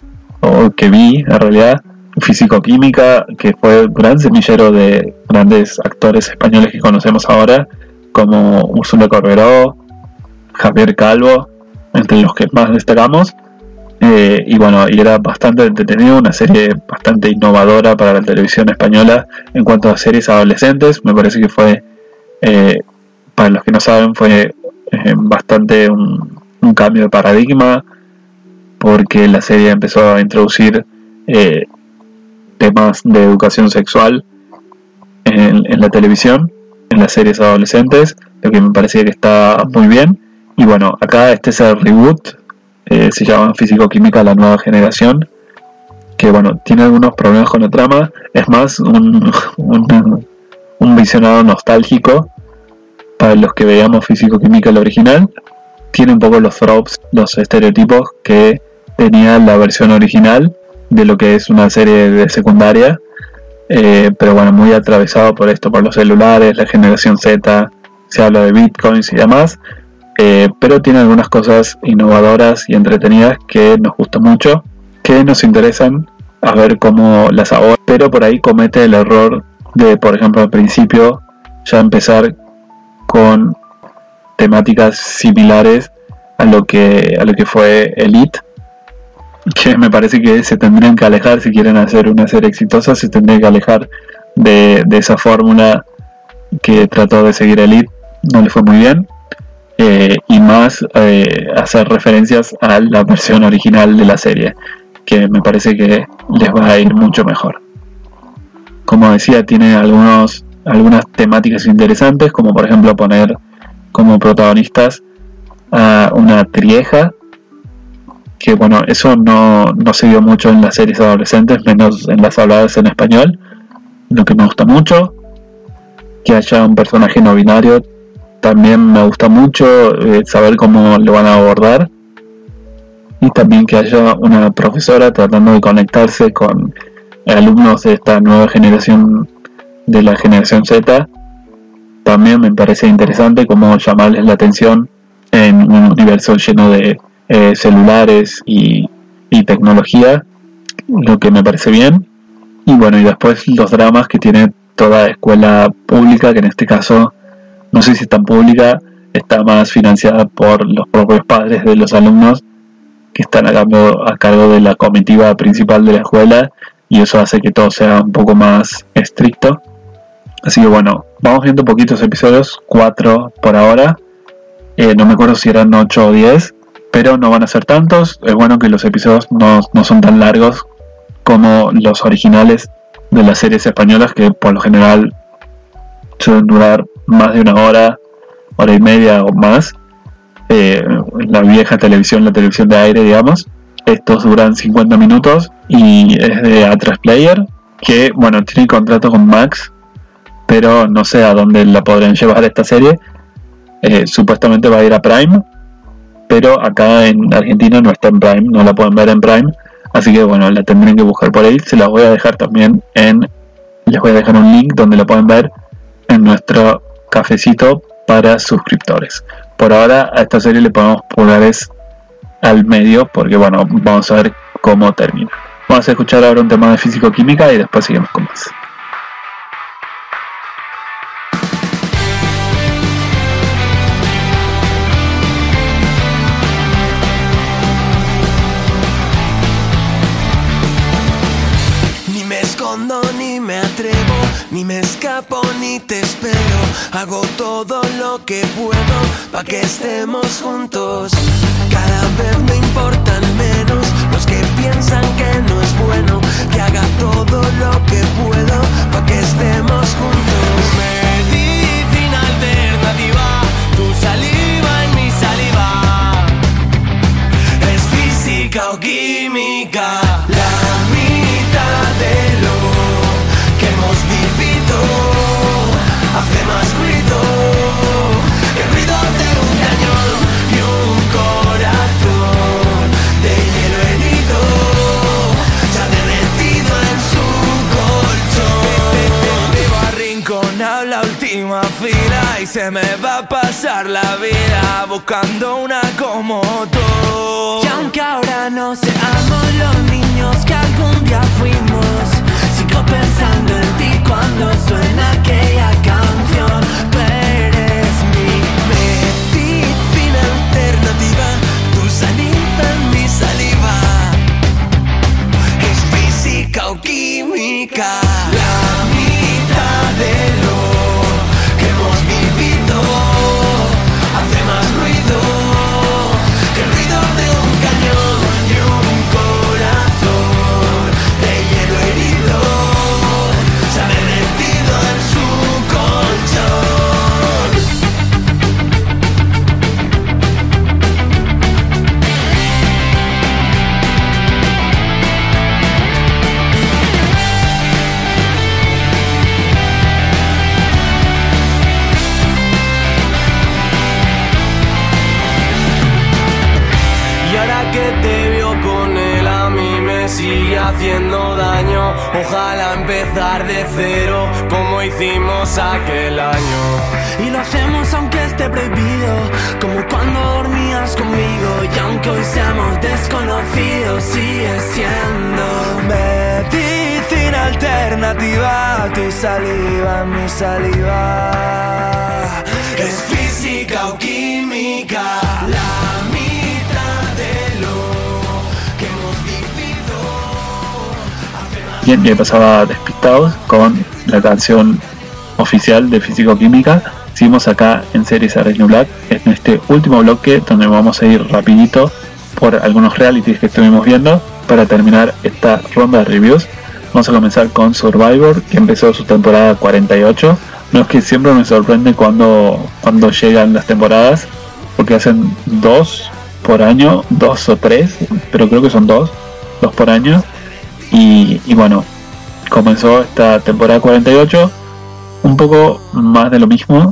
o que vi en realidad. Físico-Química, que fue un gran semillero de grandes actores españoles que conocemos ahora, como Úrsula Corberó, Javier Calvo, entre los que más destacamos. Eh, y bueno, y era bastante entretenido, una serie bastante innovadora para la televisión española en cuanto a series adolescentes. Me parece que fue, eh, para los que no saben, fue eh, bastante un, un cambio de paradigma, porque la serie empezó a introducir eh, temas de educación sexual en, en la televisión, en las series adolescentes, lo que me parecía que está muy bien. Y bueno, acá este es el reboot. Eh, se llama Físico-Química La Nueva Generación, que bueno, tiene algunos problemas con la trama. Es más un, un, un visionado nostálgico para los que veíamos Físico-Química el original. Tiene un poco los tropes, los estereotipos que tenía la versión original de lo que es una serie de secundaria, eh, pero bueno, muy atravesado por esto, por los celulares, la generación Z, se habla de bitcoins y demás. Eh, pero tiene algunas cosas innovadoras y entretenidas que nos gustan mucho, que nos interesan a ver cómo las aborda, pero por ahí comete el error de, por ejemplo, al principio ya empezar con temáticas similares a lo que a lo que fue Elite, que me parece que se tendrían que alejar. Si quieren hacer una serie exitosa, se tendrían que alejar de, de esa fórmula que trató de seguir Elite. No le fue muy bien. Eh, y más eh, hacer referencias a la versión original de la serie, que me parece que les va a ir mucho mejor. Como decía, tiene algunos, algunas temáticas interesantes, como por ejemplo poner como protagonistas a una trieja, que bueno, eso no, no se vio mucho en las series adolescentes, menos en las habladas en español, lo que me gusta mucho. Que haya un personaje no binario también me gusta mucho, eh, saber cómo lo van a abordar. Y también que haya una profesora tratando de conectarse con alumnos de esta nueva generación, de la generación Z. También me parece interesante cómo llamarles la atención en un universo lleno de eh, celulares y, y tecnología, lo que me parece bien. Y bueno, y después los dramas que tiene toda escuela pública, que en este caso no sé si es tan pública, está más financiada por los propios padres de los alumnos, que están a cargo, a cargo de la comitiva principal de la escuela, y eso hace que todo sea un poco más estricto. Así que bueno, vamos viendo poquitos episodios, cuatro por ahora. Eh, no me acuerdo si eran ocho o diez, pero no van a ser tantos. Es bueno que los episodios no, no son tan largos como los originales de las series españolas, que por lo general suelen durar más de una hora, hora y media o más. Eh, la vieja televisión, la televisión de aire, digamos. Estos duran cincuenta minutos y es de Atresplayer, que bueno, tiene contrato con Max, pero no sé a dónde la podrían llevar esta serie. Eh, supuestamente va a ir a Prime, pero acá en Argentina no está en Prime, no la pueden ver en Prime, así que bueno, la tendrán que buscar por ahí. Se las voy a dejar también en, les voy a dejar un link donde la pueden ver en nuestro cafecito para suscriptores. Por ahora a esta serie le ponemos pulgares al medio, porque bueno, vamos a ver cómo termina. Vamos a escuchar ahora un tema de Físico-Química y después seguimos con más. Ni me atrevo, ni me escapo, ni te espero. Hago todo lo que puedo pa' que estemos juntos. Cada vez me importan menos los que piensan que no es bueno. Que haga todo lo que puedo pa' que estemos juntos. Medicina alternativa, tu saliva en mi saliva. Es física o química, la mitad de lo que hemos vivido hace más ruido que el ruido de un cañón y un corazón de hielo herido se ha derretido en su colchón. Vivo arrinconado la última fila y se me va a pasar la vida buscando una como tú. Y aunque ahora no seamos los niños que algún día fuimos, sigo pensando en ti cuando suena aquella canción. Tú eres mi medicina alternativa, tu saliva en mi saliva. sigue haciendo daño. Ojalá empezar de cero como hicimos aquel año. Y lo hacemos aunque esté prohibido, como cuando dormías conmigo. Y aunque hoy seamos desconocidos, sigue siendo medicina alternativa. Tu saliva, mi saliva. Es física o química, la mitad de lo que hemos vivido. Bien, ya pasaba Despistados con la canción oficial de Físico-Química. Seguimos acá en Series Orange New Black, en este último bloque donde vamos a ir rapidito por algunos realities que estuvimos viendo para terminar esta ronda de reviews. Vamos a comenzar con Survivor, que empezó su temporada cuarenta y ocho. No es que siempre me sorprende cuando, cuando llegan las temporadas, porque hacen dos por año, dos o tres, pero creo que son dos, dos por año. Y, y bueno, comenzó esta temporada cuarenta y ocho, un poco más de lo mismo,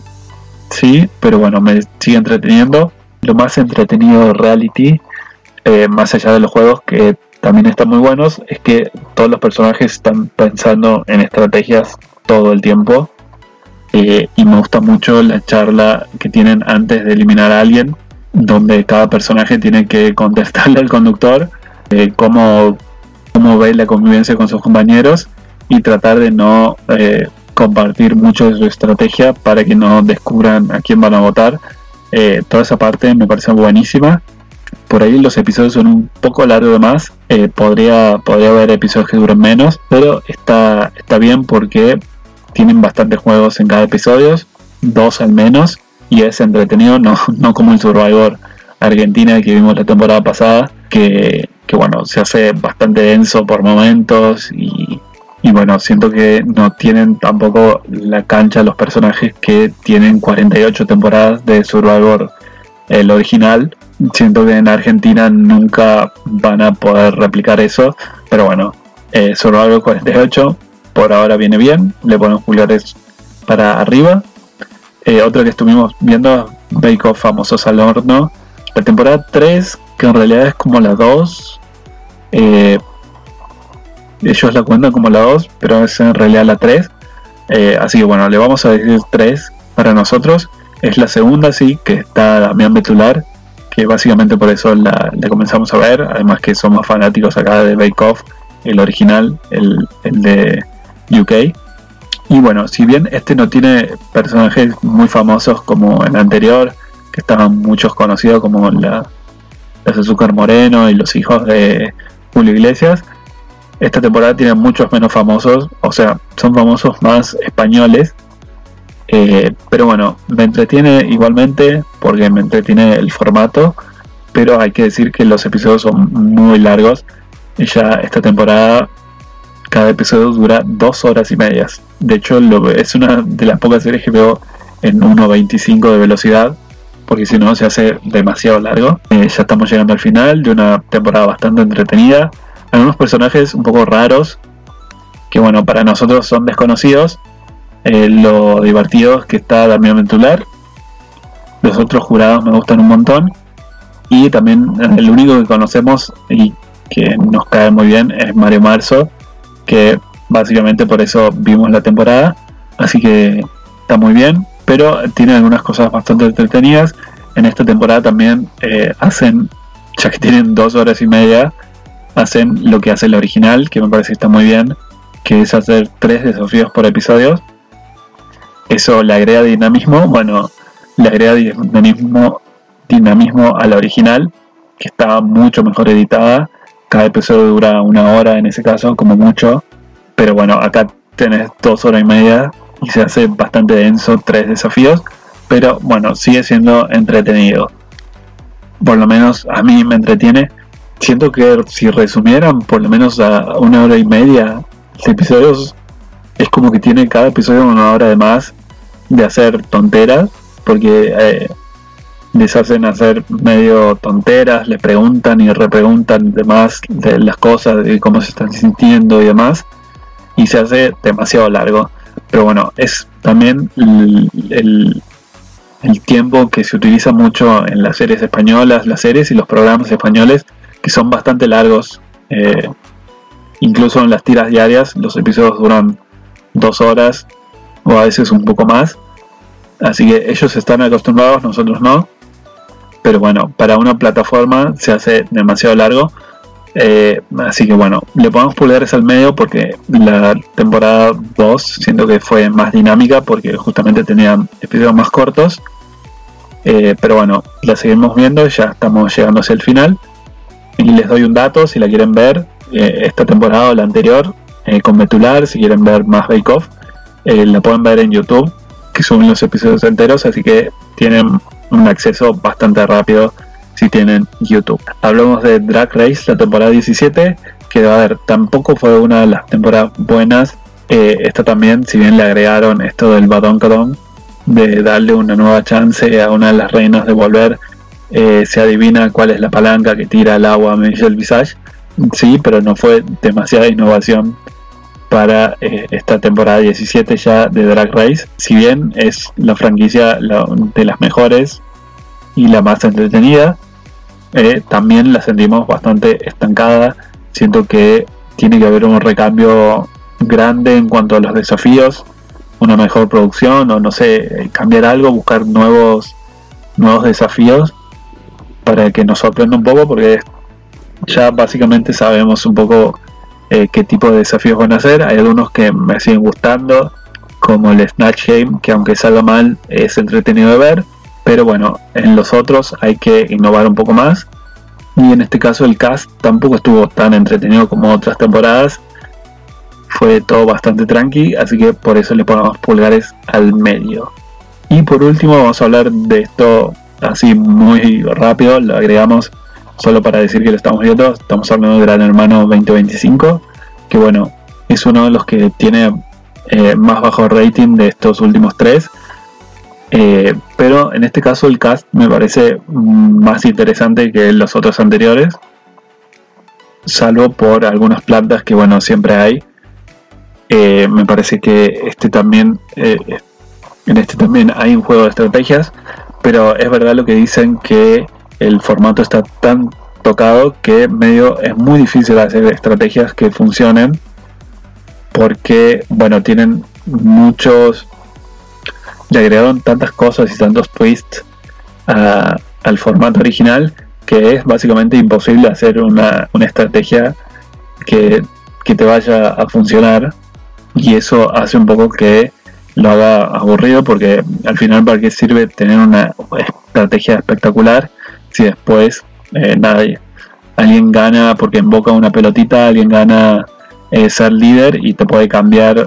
sí, pero bueno, me sigue entreteniendo. Lo más entretenido de reality, eh, más allá de los juegos que también están muy buenos, es que todos los personajes están pensando en estrategias todo el tiempo. Eh, y me gusta mucho la charla que tienen antes de eliminar a alguien, donde cada personaje tiene que contestarle al conductor eh, cómo, cómo ve la convivencia con sus compañeros y tratar de no eh, compartir mucho de su estrategia para que no descubran a quién van a votar. Eh, toda esa parte me parece buenísima. Por ahí los episodios son un poco largos de más, eh, podría, podría haber episodios que duren menos, pero está, está bien porque tienen bastantes juegos en cada episodio, dos al menos, y es entretenido, no, no como el Survivor Argentina que vimos la temporada pasada, que, que bueno, se hace bastante denso por momentos y, y bueno, siento que no tienen tampoco la cancha los personajes que tienen cuarenta y ocho temporadas de Survivor, el original. Siento que en Argentina nunca van a poder replicar eso, pero bueno, eh, Survivor cuarenta y ocho por ahora viene bien, le ponemos pulgares para arriba. Eh, otra que estuvimos viendo, Bake Off Famosos al Horno, la temporada tres, que en realidad es como la dos, eh, ellos la cuentan como la dos, pero es en realidad la tres, eh, así que bueno, le vamos a decir tres para nosotros. Es la segunda, sí, que está Damián Betular, que básicamente por eso la, la comenzamos a ver, además que somos fanáticos acá de Bake Off, el original, el, el de U K. Y bueno, si bien este no tiene personajes muy famosos como el anterior, que estaban muchos conocidos como la, las Azúcar Moreno y los hijos de Julio Iglesias, esta temporada tiene muchos menos famosos, o sea, son famosos más españoles, eh, pero bueno, me entretiene igualmente porque me entretiene el formato, pero hay que decir que los episodios son muy largos y ya esta temporada cada episodio dura dos horas y media. De hecho, lo, es una de las pocas series que veo en uno veinticinco de velocidad, porque si no se hace demasiado largo. Eh, ya estamos llegando al final de una temporada bastante entretenida. Algunos personajes un poco raros, que bueno, para nosotros son desconocidos. Eh, lo divertido es que está Damián Betular. Los otros jurados me gustan un montón. Y también el único que conocemos y que nos cae muy bien es Mario Marzo, que básicamente por eso vimos la temporada, así que está muy bien, pero tiene algunas cosas bastante entretenidas. En esta temporada también eh, hacen, ya que tienen dos horas y media, hacen lo que hace el original, que me parece que está muy bien, que es hacer tres desafíos por episodio. Eso le agrega dinamismo, bueno, le agrega dinamismo, dinamismo a la original, que está mucho mejor editada. Cada episodio dura una hora en ese caso, como mucho. Pero bueno, acá tenés dos horas y media y se hace bastante denso, tres desafíos. Pero bueno, sigue siendo entretenido. Por lo menos a mí me entretiene. Siento que si resumieran por lo menos a una hora y media de episodios, es como que tiene cada episodio una hora de más de hacer tonteras. Porque... Eh, les hacen hacer medio tonteras, les preguntan y repreguntan demás de las cosas, de cómo se están sintiendo y demás, y se hace demasiado largo. Pero bueno, es también el, el, el tiempo que se utiliza mucho en las series españolas, las series y los programas españoles, que son bastante largos, eh, incluso en las tiras diarias los episodios duran dos horas o a veces un poco más, así que ellos están acostumbrados, nosotros no, pero bueno, para una plataforma se hace demasiado largo. Eh, así que bueno, le ponemos pulgares al medio porque la temporada dos siento que fue más dinámica porque justamente tenían episodios más cortos, eh, pero bueno, la seguimos viendo, ya estamos llegando hacia el final y les doy un dato si la quieren ver, eh, esta temporada o la anterior, eh, con Betular, si quieren ver más Bake Off, eh, la pueden ver en YouTube, que suben los episodios enteros, así que tienen un acceso bastante rápido si tienen YouTube. Hablamos de Drag Race, la temporada diecisiete, que a ver, tampoco fue una de las temporadas buenas. Eh, esta también, si bien le agregaron esto del badonkadon, de darle una nueva chance a una de las reinas de volver, eh, se adivina cuál es la palanca que tira al agua a Michelle Visage. Sí, pero no fue demasiada innovación para eh, esta temporada diecisiete ya de Drag Race. Si bien es la franquicia la, de las mejores y la más entretenida, eh, también la sentimos bastante estancada. Siento que tiene que haber un recambio grande en cuanto a los desafíos, una mejor producción o no sé, cambiar algo, buscar nuevos nuevos desafíos para que nos sorprenda un poco, porque ya básicamente sabemos un poco eh, qué tipo de desafíos van a hacer. Hay algunos que me siguen gustando, como el Snatch Game, que aunque salga mal es entretenido de ver. Pero bueno, en los otros hay que innovar un poco más. Y en este caso el cast tampoco estuvo tan entretenido como otras temporadas. Fue todo bastante tranqui, así que por eso le ponemos pulgares al medio. Y por último vamos a hablar de esto así muy rápido. Lo agregamos solo para decir que lo estamos viendo. Estamos hablando de Gran Hermano veinte veinticinco, que bueno, es uno de los que tiene eh, más bajo rating de estos últimos tres. Eh, pero en este caso el cast me parece más interesante que los otros anteriores, salvo por algunas plantas que bueno siempre hay. Eh, me parece que este también eh, en este también hay un juego de estrategias, pero es verdad lo que dicen, que el formato está tan tocado que medio es muy difícil hacer estrategias que funcionen, porque bueno, tienen muchos, le agregaron tantas cosas y tantos twists a, al formato original que es básicamente imposible hacer una, una estrategia que, que te vaya a funcionar, y eso hace un poco que lo haga aburrido, porque al final para qué sirve tener una estrategia espectacular si después eh, nadie, alguien gana porque invoca una pelotita, alguien gana eh, ser líder y te puede cambiar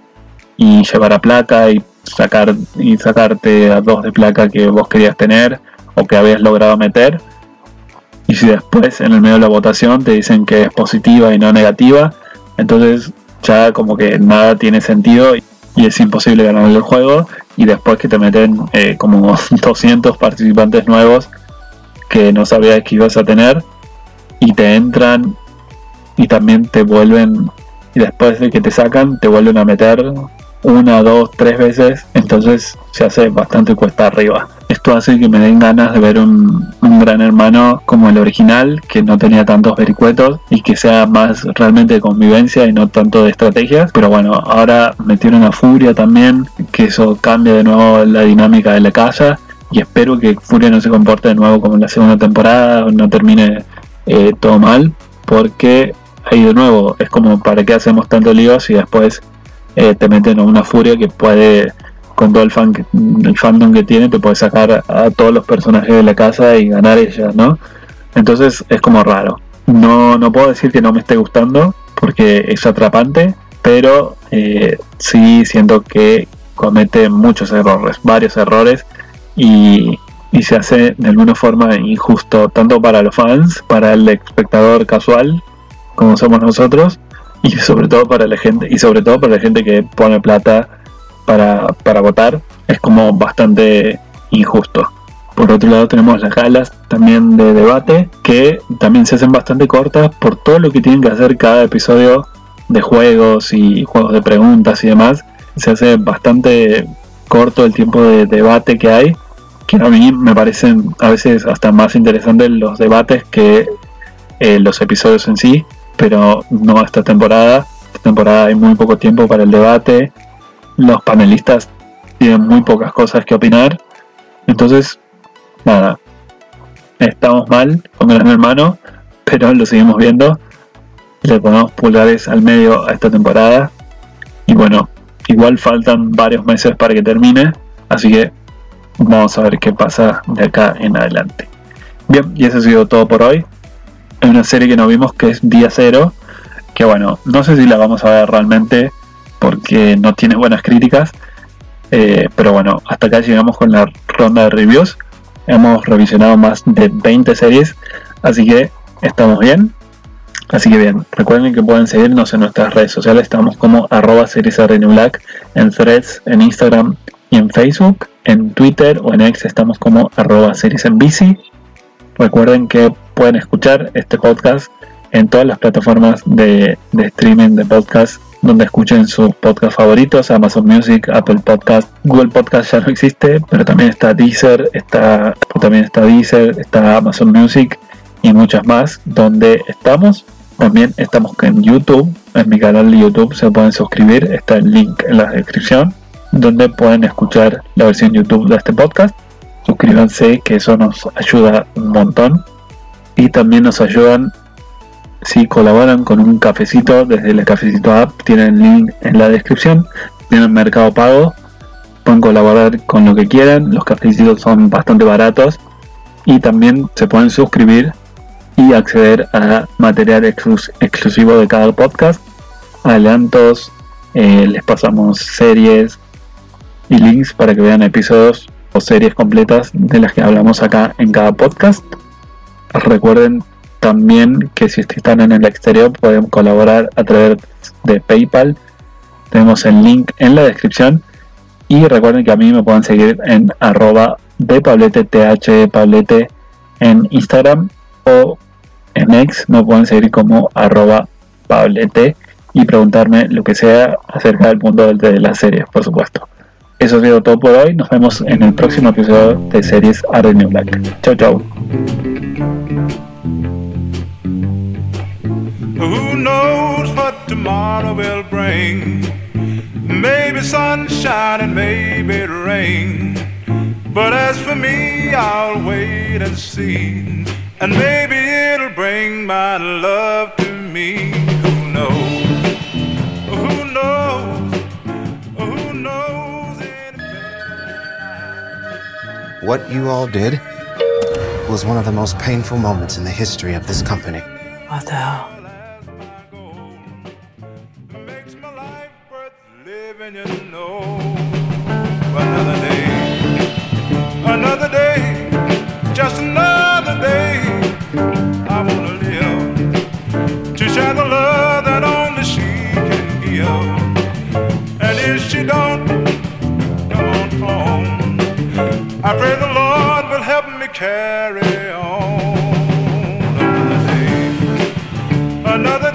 y llevar a placa y sacar y sacarte a dos de placa que vos querías tener o que habías logrado meter, y si después en el medio de la votación te dicen que es positiva y no negativa, entonces ya como que nada tiene sentido y es imposible ganar el juego. Y después que te meten eh, como doscientos participantes nuevos que no sabías que ibas a tener y te entran y también te vuelven, y después de que te sacan te vuelven a meter una, dos, tres veces, entonces se hace bastante cuesta arriba. Esto hace que me den ganas de ver un, un Gran Hermano como el original, que no tenía tantos vericuetos y que sea más realmente de convivencia y no tanto de estrategias. Pero bueno, ahora metieron a Furia también, que eso cambia de nuevo la dinámica de la casa, y espero que Furia no se comporte de nuevo como en la segunda temporada, no termine eh, todo mal, porque ahí de nuevo es como, ¿para qué hacemos tanto lío si después eh, te meten a una Furia que puede, con todo el, fan, el fandom que tiene, te puede sacar a todos los personajes de la casa y ganar ella, ¿no? Entonces es como raro. No, no puedo decir que no me esté gustando, porque es atrapante, pero eh, sí siento que comete muchos errores, varios errores, y, y se hace de alguna forma injusto, tanto para los fans, para el espectador casual, como somos nosotros, y sobre todo para la gente, y sobre todo para la gente que pone plata para, para votar. Es como bastante injusto. Por otro lado tenemos las galas también de debate, que también se hacen bastante cortas por todo lo que tienen que hacer cada episodio de juegos y juegos de preguntas y demás. Se hace bastante corto el tiempo de debate que hay, que a mí me parecen a veces hasta más interesantes los debates que eh, los episodios en sí. pero no esta temporada. Esta temporada hay muy poco tiempo para el debate, los panelistas tienen muy pocas cosas que opinar, entonces nada, estamos mal con Gran Hermano, pero lo seguimos viendo, le ponemos pulgares al medio a esta temporada y bueno, igual faltan varios meses para que termine, así que vamos a ver qué pasa de acá en adelante. Bien, y eso ha sido todo por hoy. Hay una serie que no vimos que es Día Cero, que bueno, no sé si la vamos a ver realmente porque no tiene buenas críticas, eh, pero bueno, hasta acá llegamos con la ronda de reviews. Hemos revisionado más de veinte series, así que estamos bien. Así que bien, recuerden que pueden seguirnos en nuestras redes sociales, estamos como arroba seriesrnblack en Threads, en Instagram y en Facebook. En Twitter o en X estamos como arroba seriesenbici. Recuerden que pueden escuchar este podcast en todas las plataformas de, de streaming de podcast donde escuchen sus podcasts favoritos, Amazon Music, Apple Podcast, Google Podcast ya no existe, pero también está Deezer, está, también está Deezer, está Amazon Music y muchas más donde estamos. También estamos en YouTube, en mi canal de YouTube se pueden suscribir, está el link en la descripción donde pueden escuchar la versión YouTube de este podcast. Suscríbanse, que eso nos ayuda un montón, y también nos ayudan si colaboran con un cafecito desde el Cafecito App, tienen el link en la descripción, tienen Mercado Pago, pueden colaborar con lo que quieran, los cafecitos son bastante baratos y también se pueden suscribir y acceder a material exclus- exclusivo de cada podcast, adelantos, eh, les pasamos series y links para que vean episodios o series completas de las que hablamos acá en cada podcast. Recuerden también que si están en el exterior pueden colaborar a través de PayPal, tenemos el link en la descripción, y recuerden que a mí me pueden seguir en arroba bpablete, thpablete en Instagram, o en X me pueden seguir como arroba pablete y preguntarme lo que sea acerca del mundo de las series, por supuesto. Eso ha sido todo por hoy, nos vemos en el próximo episodio de Series Are the New Black. Chau chau. Who knows what tomorrow will bring? Maybe sunshine and maybe rain. But as for me, I'll wait and see. And maybe it'll bring my love to me. Who knows? Who knows? Who knows any better? What you all did was one of the most painful moments in the history of this company. What the hell? You know, another day, another day, just another day. I wanna live to share the love that only she can give. And if she don't, come on home. I pray the Lord will help me carry on. Another day, another